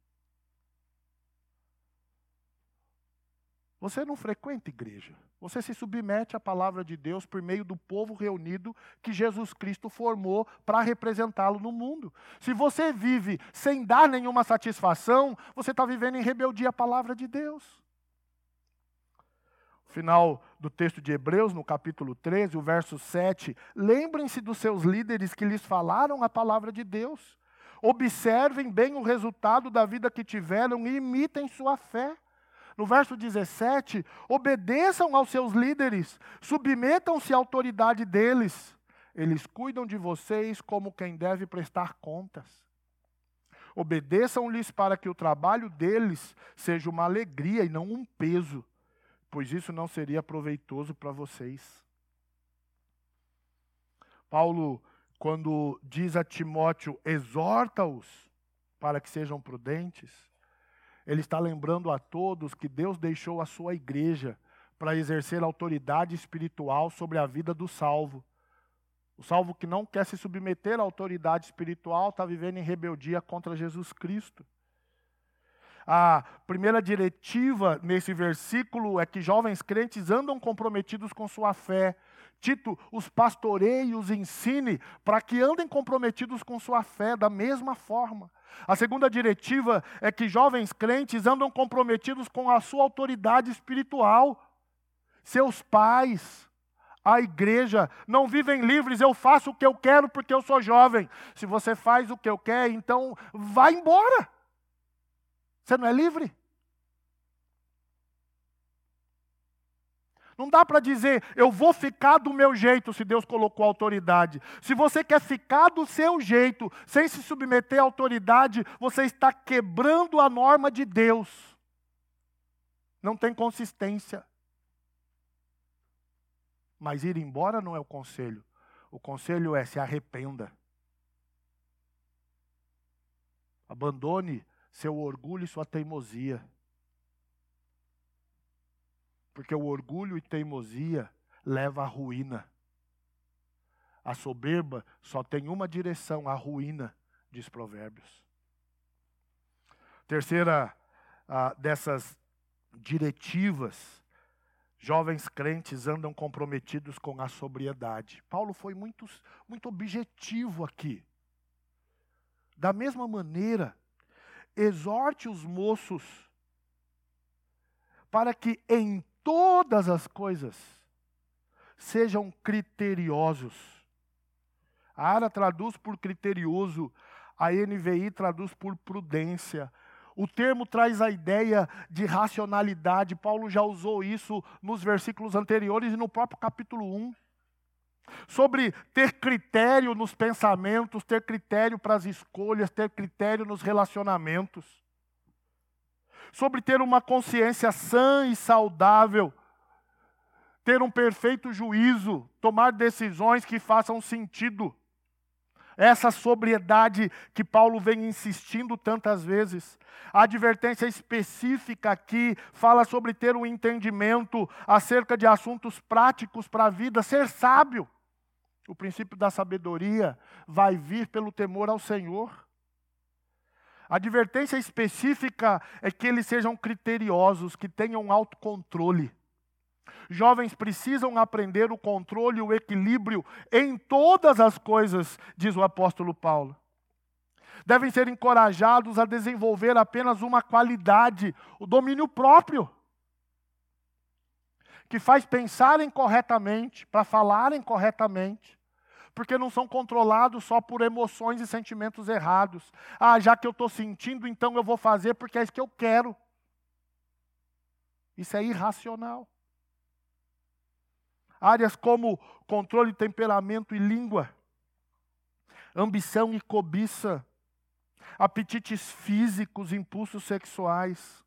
Você não frequenta igreja. Você se submete à palavra de Deus por meio do povo reunido que Jesus Cristo formou para representá-lo no mundo. Se você vive sem dar nenhuma satisfação, você está vivendo em rebeldia à palavra de Deus. No final do texto de Hebreus, no capítulo treze, o verso sete, lembrem-se dos seus líderes que lhes falaram a palavra de Deus. Observem bem o resultado da vida que tiveram e imitem sua fé. No verso dezessete, obedeçam aos seus líderes, submetam-se à autoridade deles. Eles cuidam de vocês como quem deve prestar contas. Obedeçam-lhes para que o trabalho deles seja uma alegria e não um peso, pois isso não seria proveitoso para vocês. Paulo, quando diz a Timóteo, exorta-os para que sejam prudentes, ele está lembrando a todos que Deus deixou a sua igreja para exercer autoridade espiritual sobre a vida do salvo. O salvo que não quer se submeter à autoridade espiritual está vivendo em rebeldia contra Jesus Cristo. A primeira diretiva nesse versículo é que jovens crentes andam comprometidos com sua fé. Tito os pastoreie e os ensine para que andem comprometidos com sua fé da mesma forma. A segunda diretiva é que jovens crentes andam comprometidos com a sua autoridade espiritual. Seus pais, a igreja, não vivem livres. Eu faço o que eu quero porque eu sou jovem. Se você faz o que eu quero, então vá embora. Você não é livre? Não dá para dizer, eu vou ficar do meu jeito se Deus colocou autoridade. Se você quer ficar do seu jeito, sem se submeter à autoridade, você está quebrando a norma de Deus. Não tem consistência. Mas ir embora não é o conselho. O conselho é: se arrependa. Abandone seu orgulho e sua teimosia. Porque o orgulho e teimosia leva à ruína. A soberba só tem uma direção, a ruína, diz Provérbios. Terceira ah, dessas diretivas: jovens crentes andam comprometidos com a sobriedade. Paulo foi muito, muito objetivo aqui. Da mesma maneira, exorte os moços para que em todas as coisas sejam criteriosos. A Ara traduz por criterioso, a N V I traduz por prudência. O termo traz a ideia de racionalidade. Paulo já usou isso nos versículos anteriores e no próprio capítulo um. Sobre ter critério nos pensamentos, ter critério para as escolhas, ter critério nos relacionamentos. Sobre ter uma consciência sã e saudável, ter um perfeito juízo, tomar decisões que façam sentido. Essa sobriedade que Paulo vem insistindo tantas vezes. A advertência específica aqui fala sobre ter um entendimento acerca de assuntos práticos para a vida, ser sábio. O princípio da sabedoria vai vir pelo temor ao Senhor. A advertência específica é que eles sejam criteriosos, que tenham autocontrole. Jovens precisam aprender o controle e o equilíbrio em todas as coisas, diz o apóstolo Paulo. Devem ser encorajados a desenvolver apenas uma qualidade, o domínio próprio, que faz pensarem corretamente, para falarem corretamente, porque não são controlados só por emoções e sentimentos errados. Ah, já que eu estou sentindo, então eu vou fazer porque é isso que eu quero. Isso é irracional. Áreas como controle de temperamento e língua, ambição e cobiça, apetites físicos, impulsos sexuais.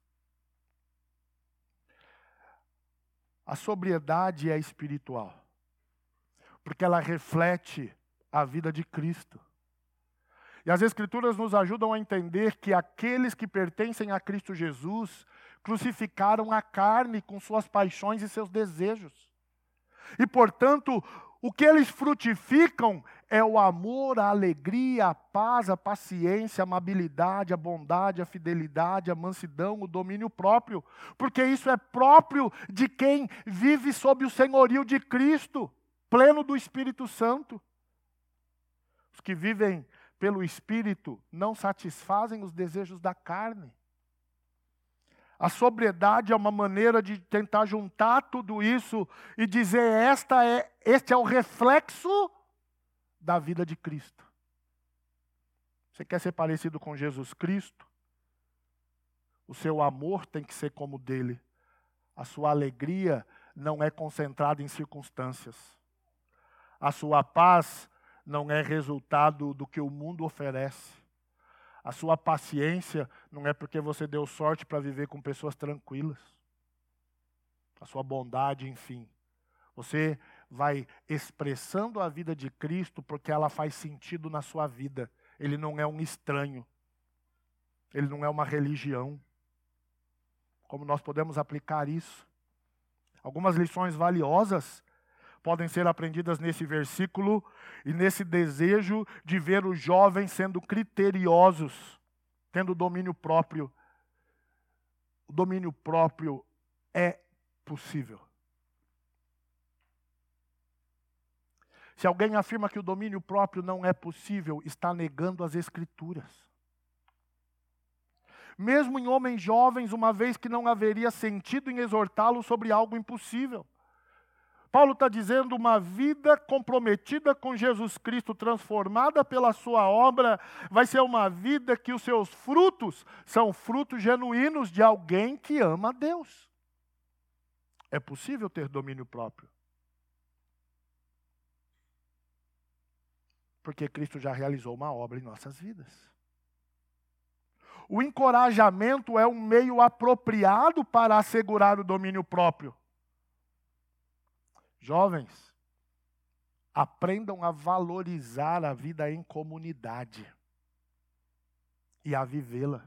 A sobriedade é espiritual, porque ela reflete a vida de Cristo. E as Escrituras nos ajudam a entender que aqueles que pertencem a Cristo Jesus crucificaram a carne com suas paixões e seus desejos. E, portanto, o que eles frutificam é o amor, a alegria, a paz, a paciência, a amabilidade, a bondade, a fidelidade, a mansidão, o domínio próprio. Porque isso é próprio de quem vive sob o senhorio de Cristo, pleno do Espírito Santo. Os que vivem pelo Espírito não satisfazem os desejos da carne. A sobriedade é uma maneira de tentar juntar tudo isso e dizer, esta é, este é o reflexo da vida de Cristo. Você quer ser parecido com Jesus Cristo? O seu amor tem que ser como o dele. A sua alegria não é concentrada em circunstâncias. A sua paz não é resultado do que o mundo oferece. A sua paciência não é porque você deu sorte para viver com pessoas tranquilas. A sua bondade, enfim. Você vai expressando a vida de Cristo porque ela faz sentido na sua vida. Ele não é um estranho. Ele não é uma religião. Como nós podemos aplicar isso? Algumas lições valiosas podem ser aprendidas nesse versículo e nesse desejo de ver os jovens sendo criteriosos, tendo domínio próprio. O domínio próprio é possível. Se alguém afirma que o domínio próprio não é possível, está negando as Escrituras. Mesmo em homens jovens, uma vez que não haveria sentido em exortá-los sobre algo impossível. Paulo está dizendo uma vida comprometida com Jesus Cristo, transformada pela sua obra, vai ser uma vida que os seus frutos são frutos genuínos de alguém que ama a Deus. É possível ter domínio próprio. Porque Cristo já realizou uma obra em nossas vidas. O encorajamento é um meio apropriado para assegurar o domínio próprio. Jovens, aprendam a valorizar a vida em comunidade e a vivê-la.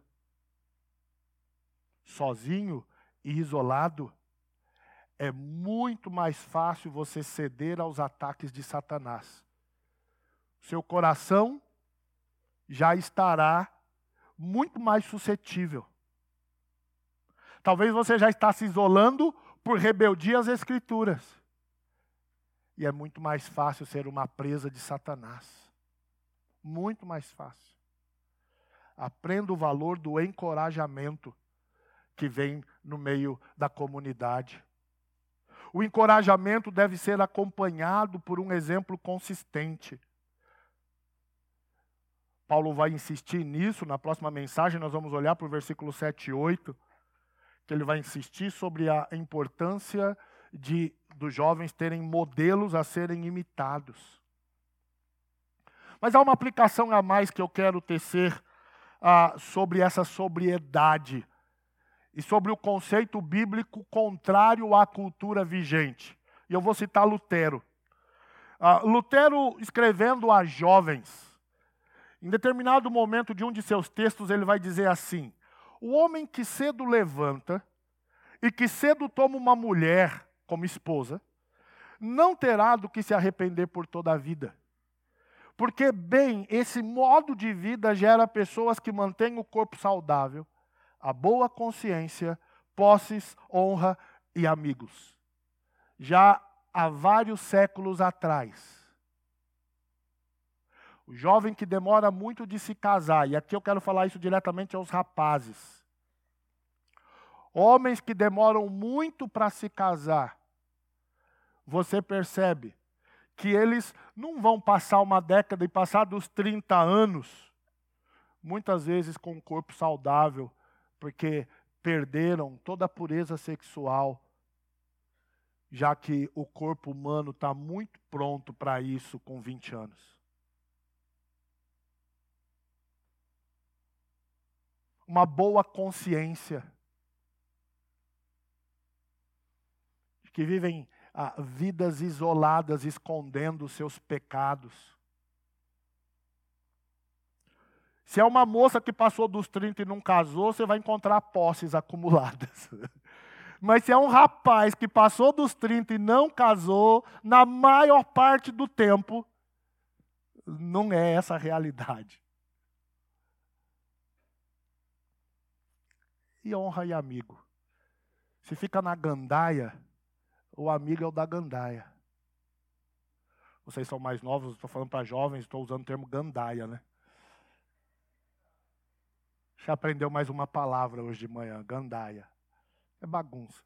Sozinho e isolado, é muito mais fácil você ceder aos ataques de Satanás. Seu coração já estará muito mais suscetível. Talvez você já está se isolando por rebeldia às Escrituras. E é muito mais fácil ser uma presa de Satanás. Muito mais fácil. Aprenda o valor do encorajamento que vem no meio da comunidade. O encorajamento deve ser acompanhado por um exemplo consistente. Paulo vai insistir nisso, na próxima mensagem nós vamos olhar para o versículo sete e oito, que ele vai insistir sobre a importância de, dos jovens terem modelos a serem imitados. Mas há uma aplicação a mais que eu quero tecer ah, sobre essa sobriedade e sobre o conceito bíblico contrário à cultura vigente. E eu vou citar Lutero. Ah, Lutero, escrevendo a jovens, em determinado momento de um de seus textos, ele vai dizer assim: o homem que cedo levanta e que cedo toma uma mulher como esposa, não terá do que se arrepender por toda a vida. Porque, bem, esse modo de vida gera pessoas que mantêm o corpo saudável, a boa consciência, posses, honra e amigos. Já há vários séculos atrás, o jovem que demora muito de se casar, e aqui eu quero falar isso diretamente aos rapazes. Homens que demoram muito para se casar, você percebe que eles não vão passar uma década e passar dos trinta anos, muitas vezes com um corpo saudável, porque perderam toda a pureza sexual, já que o corpo humano está muito pronto para isso com vinte anos. Uma boa consciência, que vivem ah, vidas isoladas, escondendo seus pecados. Se é uma moça que passou dos trinta e não casou, você vai encontrar posses acumuladas. Mas se é um rapaz que passou dos trinta e não casou, na maior parte do tempo, não é essa a realidade. E honra e amigo. Se fica na gandaia, o amigo é o da gandaia. Vocês são mais novos, estou falando para jovens, estou usando o termo gandaia, né? Já aprendeu mais uma palavra hoje de manhã, gandaia. É bagunça.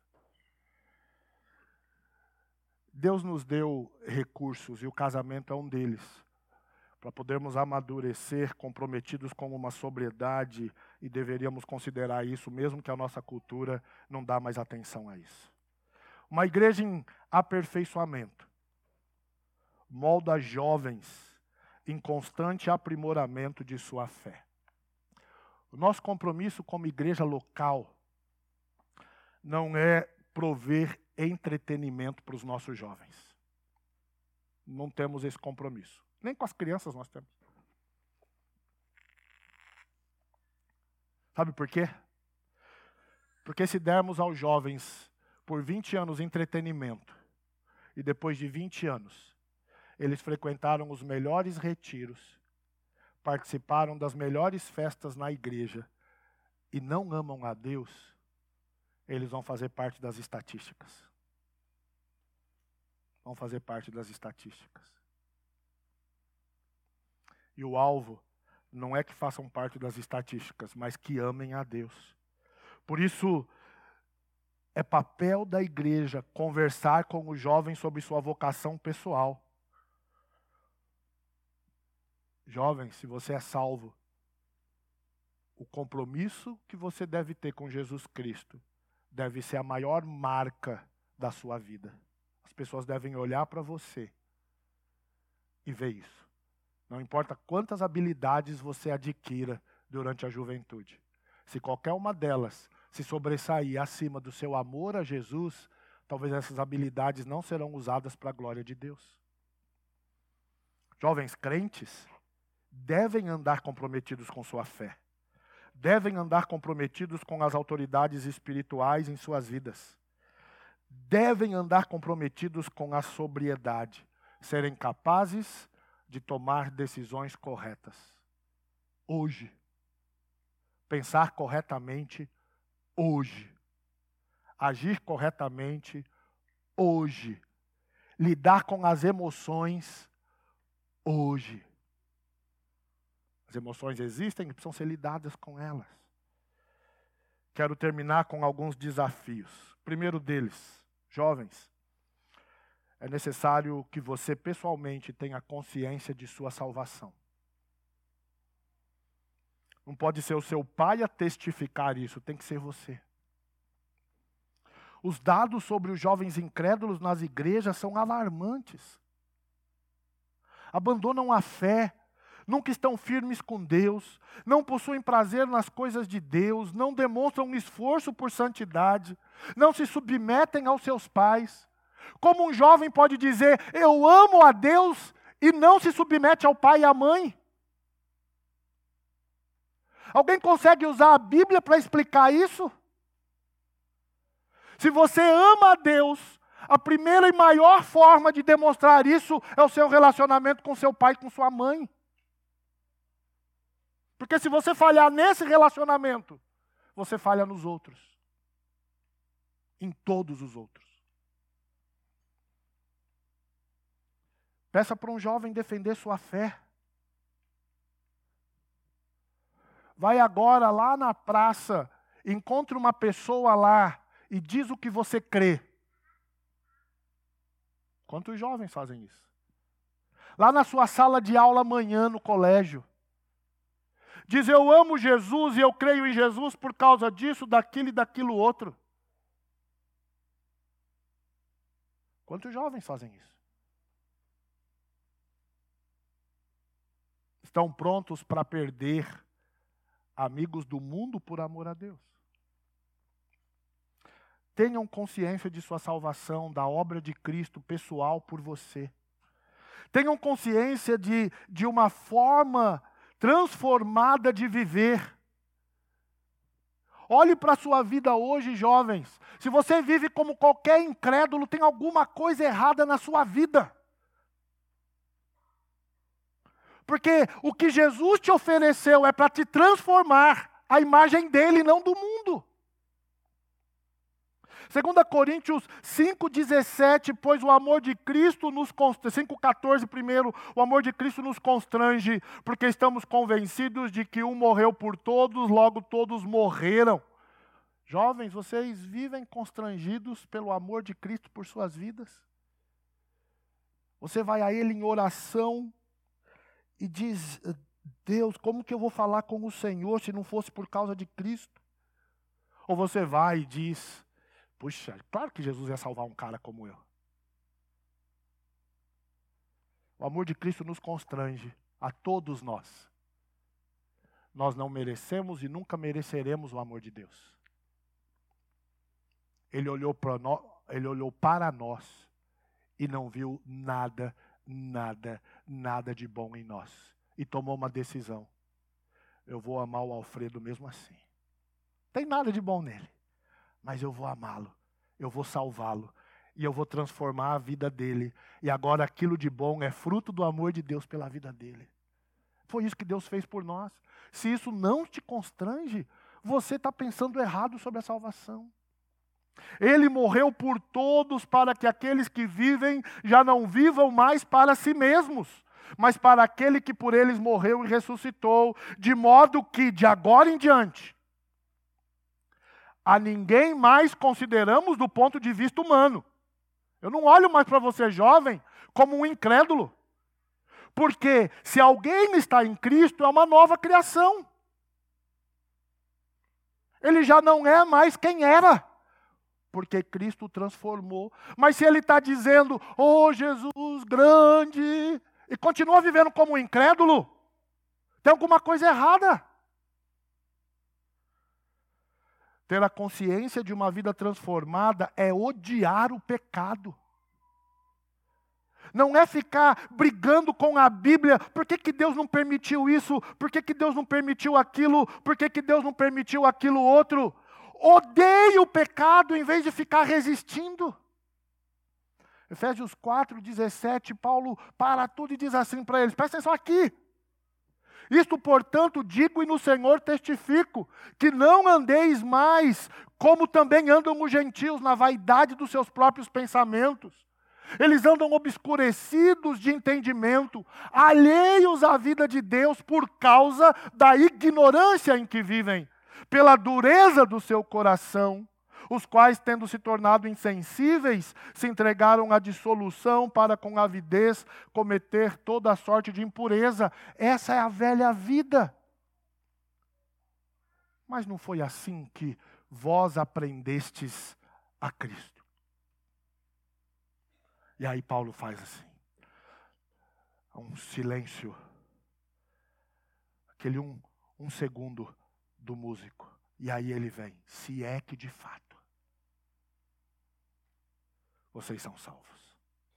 Deus nos deu recursos e o casamento é um deles, para podermos amadurecer comprometidos com uma sobriedade, e deveríamos considerar isso, mesmo que a nossa cultura não dá mais atenção a isso. Uma igreja em aperfeiçoamento molda jovens em constante aprimoramento de sua fé. O nosso compromisso como igreja local não é prover entretenimento para os nossos jovens. Não temos esse compromisso. Nem com as crianças nós temos. Sabe por quê? Porque se dermos aos jovens por vinte anos entretenimento, e depois de vinte anos, eles frequentaram os melhores retiros, participaram das melhores festas na igreja, e não amam a Deus, eles vão fazer parte das estatísticas. Vão fazer parte das estatísticas. E o alvo não é que façam parte das estatísticas, mas que amem a Deus. Por isso, é papel da igreja conversar com os jovens sobre sua vocação pessoal. Jovem, se você é salvo, o compromisso que você deve ter com Jesus Cristo deve ser a maior marca da sua vida. As pessoas devem olhar para você e ver isso. Não importa quantas habilidades você adquira durante a juventude. Se qualquer uma delas se sobressair acima do seu amor a Jesus, talvez essas habilidades não serão usadas para a glória de Deus. Jovens crentes devem andar comprometidos com sua fé. Devem andar comprometidos com as autoridades espirituais em suas vidas. Devem andar comprometidos com a sobriedade. Serem capazes de tomar decisões corretas. Hoje. Pensar corretamente hoje. Agir corretamente hoje. Lidar com as emoções hoje. As emoções existem e precisam ser lidadas com elas. Quero terminar com alguns desafios. Primeiro deles, jovens, é necessário que você pessoalmente tenha consciência de sua salvação. Não pode ser o seu pai a testificar isso, tem que ser você. Os dados sobre os jovens incrédulos nas igrejas são alarmantes. Abandonam a fé, nunca estão firmes com Deus, não possuem prazer nas coisas de Deus, não demonstram um esforço por santidade, não se submetem aos seus pais. Como um jovem pode dizer, eu amo a Deus, e não se submete ao pai e à mãe? Alguém consegue usar a Bíblia para explicar isso? Se você ama a Deus, a primeira e maior forma de demonstrar isso é o seu relacionamento com seu pai e com sua mãe. Porque se você falhar nesse relacionamento, você falha nos outros. Em todos os outros. Peça para um jovem defender sua fé. Vai agora lá na praça, encontre uma pessoa lá e diz o que você crê. Quantos jovens fazem isso? Lá na sua sala de aula amanhã no colégio. Diz, eu amo Jesus e eu creio em Jesus por causa disso, daquilo e daquilo outro. Quantos jovens fazem isso? Estão prontos para perder amigos do mundo por amor a Deus. Tenham consciência de sua salvação, da obra de Cristo pessoal por você. Tenham consciência de, de uma forma transformada de viver. Olhe para a sua vida hoje, jovens. Se você vive como qualquer incrédulo, tem alguma coisa errada na sua vida. Porque o que Jesus te ofereceu é para te transformar à imagem dele, não do mundo. Segunda Coríntios cinco, dezessete, pois o amor de Cristo nos constrange, cinco, catorze primeiro, o amor de Cristo nos constrange, porque estamos convencidos de que um morreu por todos, logo todos morreram. Jovens, vocês vivem constrangidos pelo amor de Cristo por suas vidas? Você vai a Ele em oração e diz, Deus, como que eu vou falar com o Senhor se não fosse por causa de Cristo? Ou você vai e diz, puxa, claro que Jesus ia salvar um cara como eu. O amor de Cristo nos constrange, a todos nós. Nós não merecemos e nunca mereceremos o amor de Deus. Ele olhou para nós, ele olhou para nós e não viu nada, nada, nada de bom em nós. E tomou uma decisão. Eu vou amar o Alfredo mesmo assim. Tem nada de bom nele. Mas eu vou amá-lo, eu vou salvá-lo, e eu vou transformar a vida dele. E agora aquilo de bom é fruto do amor de Deus pela vida dele. Foi isso que Deus fez por nós. Se isso não te constrange, você está pensando errado sobre a salvação. Ele morreu por todos para que aqueles que vivem já não vivam mais para si mesmos, mas para aquele que por eles morreu e ressuscitou, de modo que de agora em diante a ninguém mais consideramos do ponto de vista humano. Eu não olho mais para você, jovem, como um incrédulo. Porque se alguém está em Cristo, é uma nova criação. Ele já não é mais quem era. porque Cristo o transformou. Mas se ele está dizendo, oh Jesus grande, e continua vivendo como um incrédulo, tem alguma coisa errada. Ter a consciência de uma vida transformada é odiar o pecado. Não é ficar brigando com a Bíblia, por que, que Deus não permitiu isso, por que, que Deus não permitiu aquilo, por que, que Deus não permitiu aquilo outro. Odeie o pecado em vez de ficar resistindo. Efésios quatro, dezessete, Paulo para tudo e diz assim para eles, presta atenção aqui. Isto, portanto, digo e no Senhor testifico, que não andeis mais como também andam os gentios na vaidade dos seus próprios pensamentos. Eles andam obscurecidos de entendimento, alheios à vida de Deus por causa da ignorância em que vivem, pela dureza do seu coração, os quais, tendo se tornado insensíveis, se entregaram à dissolução para com avidez cometer toda a sorte de impureza. Essa é a velha vida. Mas não foi assim que vós aprendestes a Cristo. E aí Paulo faz assim, um silêncio, aquele um, um segundo do músico. E aí ele vem, se é que de fato vocês são salvos.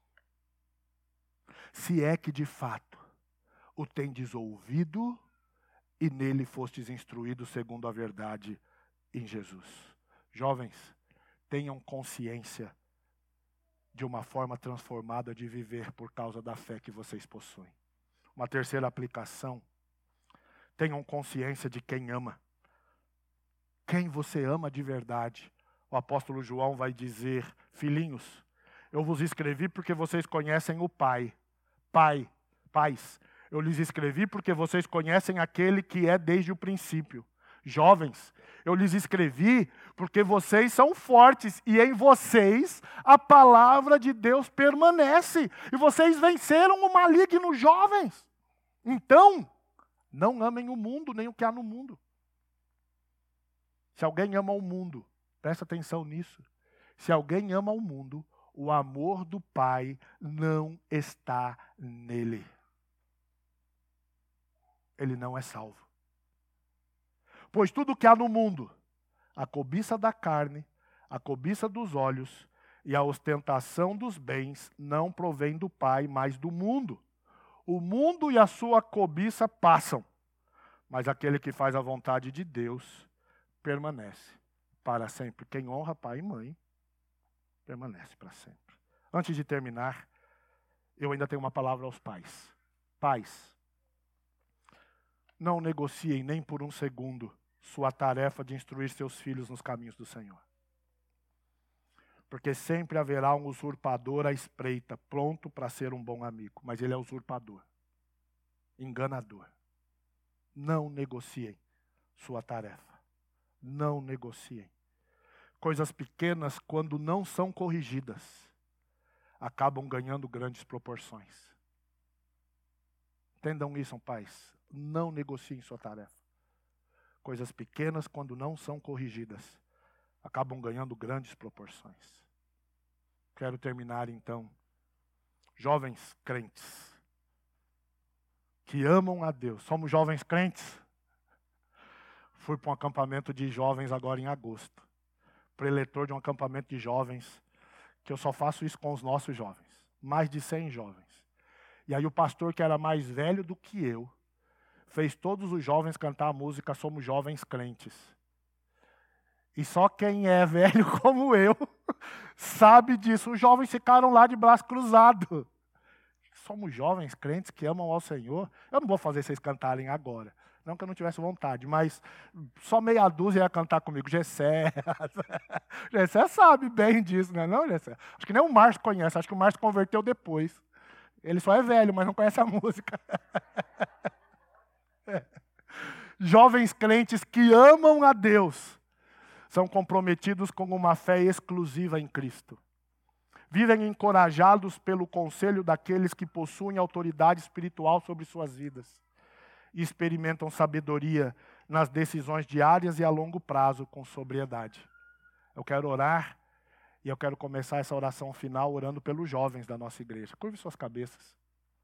Se é que de fato o tendes ouvido e nele fostes instruídos segundo a verdade em Jesus. Jovens, tenham consciência de uma forma transformada de viver por causa da fé que vocês possuem. Uma terceira aplicação, tenham consciência de quem ama. Quem você ama de verdade. O apóstolo João vai dizer, filhinhos, eu vos escrevi porque vocês conhecem o Pai. Pai, pais, eu lhes escrevi porque vocês conhecem aquele que é desde o princípio. Jovens, eu lhes escrevi porque vocês são fortes e em vocês a palavra de Deus permanece. E vocês venceram o maligno, jovens. Então, não amem o mundo nem o que há no mundo. Se alguém ama o mundo, presta atenção nisso. Se alguém ama o mundo, o amor do Pai não está nele. Ele não é salvo. Pois tudo que há no mundo, a cobiça da carne, a cobiça dos olhos e a ostentação dos bens, não provém do Pai, mas do mundo. O mundo e a sua cobiça passam, mas aquele que faz a vontade de Deus permanece para sempre. Quem honra pai e mãe, permanece para sempre. Antes de terminar, eu ainda tenho uma palavra aos pais. Pais, não negociem nem por um segundo sua tarefa de instruir seus filhos nos caminhos do Senhor. Porque sempre haverá um usurpador à espreita, pronto para ser um bom amigo, mas ele é usurpador, enganador. Não negociem sua tarefa. Não negociem. Coisas pequenas, quando não são corrigidas, acabam ganhando grandes proporções. Entendam isso, pais. Não negociem sua tarefa. Coisas pequenas, quando não são corrigidas, acabam ganhando grandes proporções. Quero terminar, então. Jovens crentes, que amam a Deus. Somos jovens crentes? Fui para um acampamento de jovens agora em agosto. Preletor de um acampamento de jovens, que eu só faço isso com os nossos jovens. Mais de cem jovens. E aí o pastor, que era mais velho do que eu, fez todos os jovens cantar a música Somos Jovens Crentes. E só quem é velho como eu sabe disso. Os jovens ficaram lá de braço cruzado. Somos jovens crentes que amam ao Senhor. Eu não vou fazer vocês cantarem agora. Não que eu não tivesse vontade, mas só meia dúzia ia cantar comigo. Gessé. Gessé sabe bem disso, não é não, Gessé? Acho que nem o Márcio conhece. Acho que o Márcio converteu depois. Ele só é velho, mas não conhece a música. Jovens crentes que amam a Deus são comprometidos com uma fé exclusiva em Cristo. Vivem encorajados pelo conselho daqueles que possuem autoridade espiritual sobre suas vidas e experimentam sabedoria nas decisões diárias e a longo prazo com sobriedade. Eu quero orar E eu quero começar essa oração final orando pelos jovens da nossa igreja. Curve suas cabeças.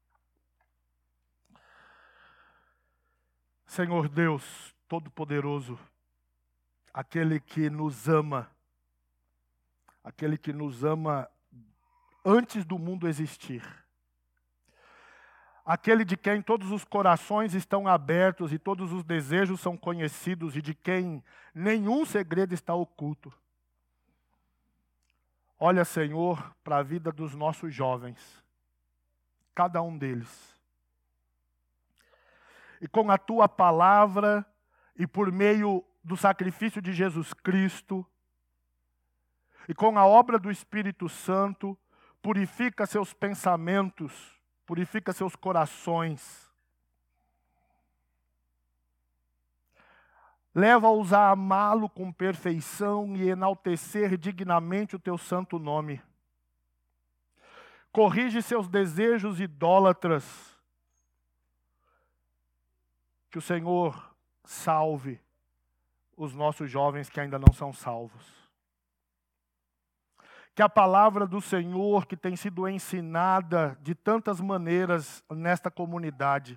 Senhor Deus Todo-Poderoso, aquele que nos ama, aquele que nos ama antes do mundo existir, aquele de quem todos os corações estão abertos e todos os desejos são conhecidos e de quem nenhum segredo está oculto. Olha, Senhor, para a vida dos nossos jovens, cada um deles. E com a Tua palavra e por meio do sacrifício de Jesus Cristo, e com a obra do Espírito Santo, purifica seus pensamentos, purifica seus corações. Leva-os a amá-lo com perfeição e enaltecer dignamente o Teu santo nome. Corrige seus desejos idólatras. Que o Senhor salve os nossos jovens que ainda não são salvos. Que a palavra do Senhor, que tem sido ensinada de tantas maneiras nesta comunidade,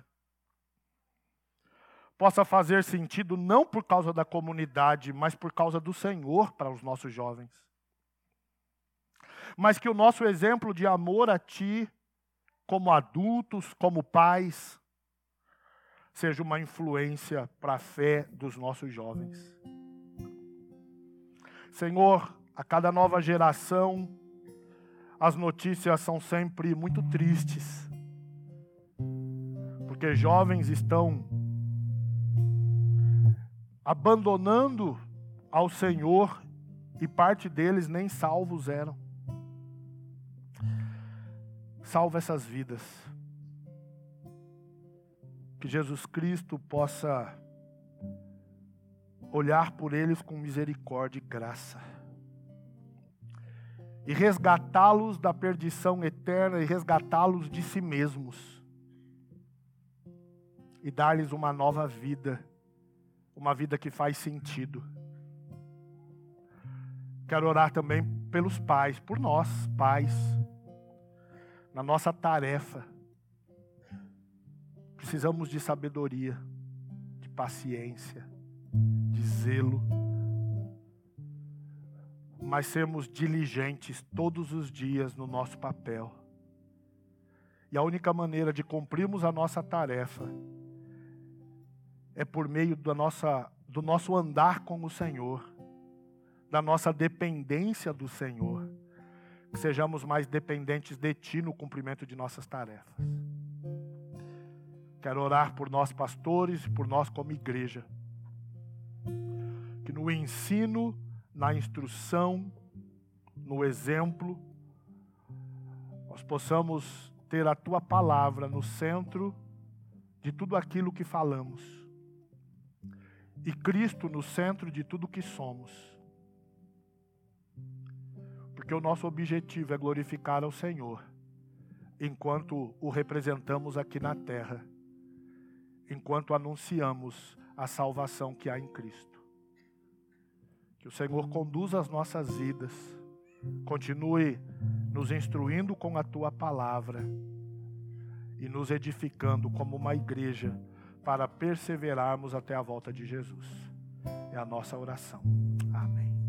possa fazer sentido não por causa da comunidade, mas por causa do Senhor para os nossos jovens. Mas que o nosso exemplo de amor a Ti, como adultos, como pais, seja uma influência para a fé dos nossos jovens. Senhor, a cada nova geração, as notícias são sempre muito tristes, porque jovens estão abandonando ao Senhor e parte deles nem salvos eram. Salva essas vidas. Que Jesus Cristo possa olhar por eles com misericórdia e graça. E resgatá-los da perdição eterna e resgatá-los de si mesmos. E dar-lhes uma nova vida. Uma vida que faz sentido. Quero orar também pelos pais, por nós, pais. Na nossa tarefa. Precisamos de sabedoria, de paciência, de zelo. Mas sermos diligentes todos os dias no nosso papel. E a única maneira de cumprirmos a nossa tarefa é por meio da nossa, do nosso andar com o Senhor, da nossa dependência do Senhor, que sejamos mais dependentes de Ti no cumprimento de nossas tarefas. Quero orar por nós pastores e por nós como igreja, que no ensino, na instrução, no exemplo, nós possamos ter a Tua palavra no centro de tudo aquilo que falamos. E Cristo no centro de tudo que somos. Porque o nosso objetivo é glorificar ao Senhor, enquanto o representamos aqui na terra, enquanto anunciamos a salvação que há em Cristo. Que o Senhor conduza as nossas vidas, continue nos instruindo com a Tua palavra e nos edificando como uma igreja para perseverarmos até a volta de Jesus. É a nossa oração. Amém.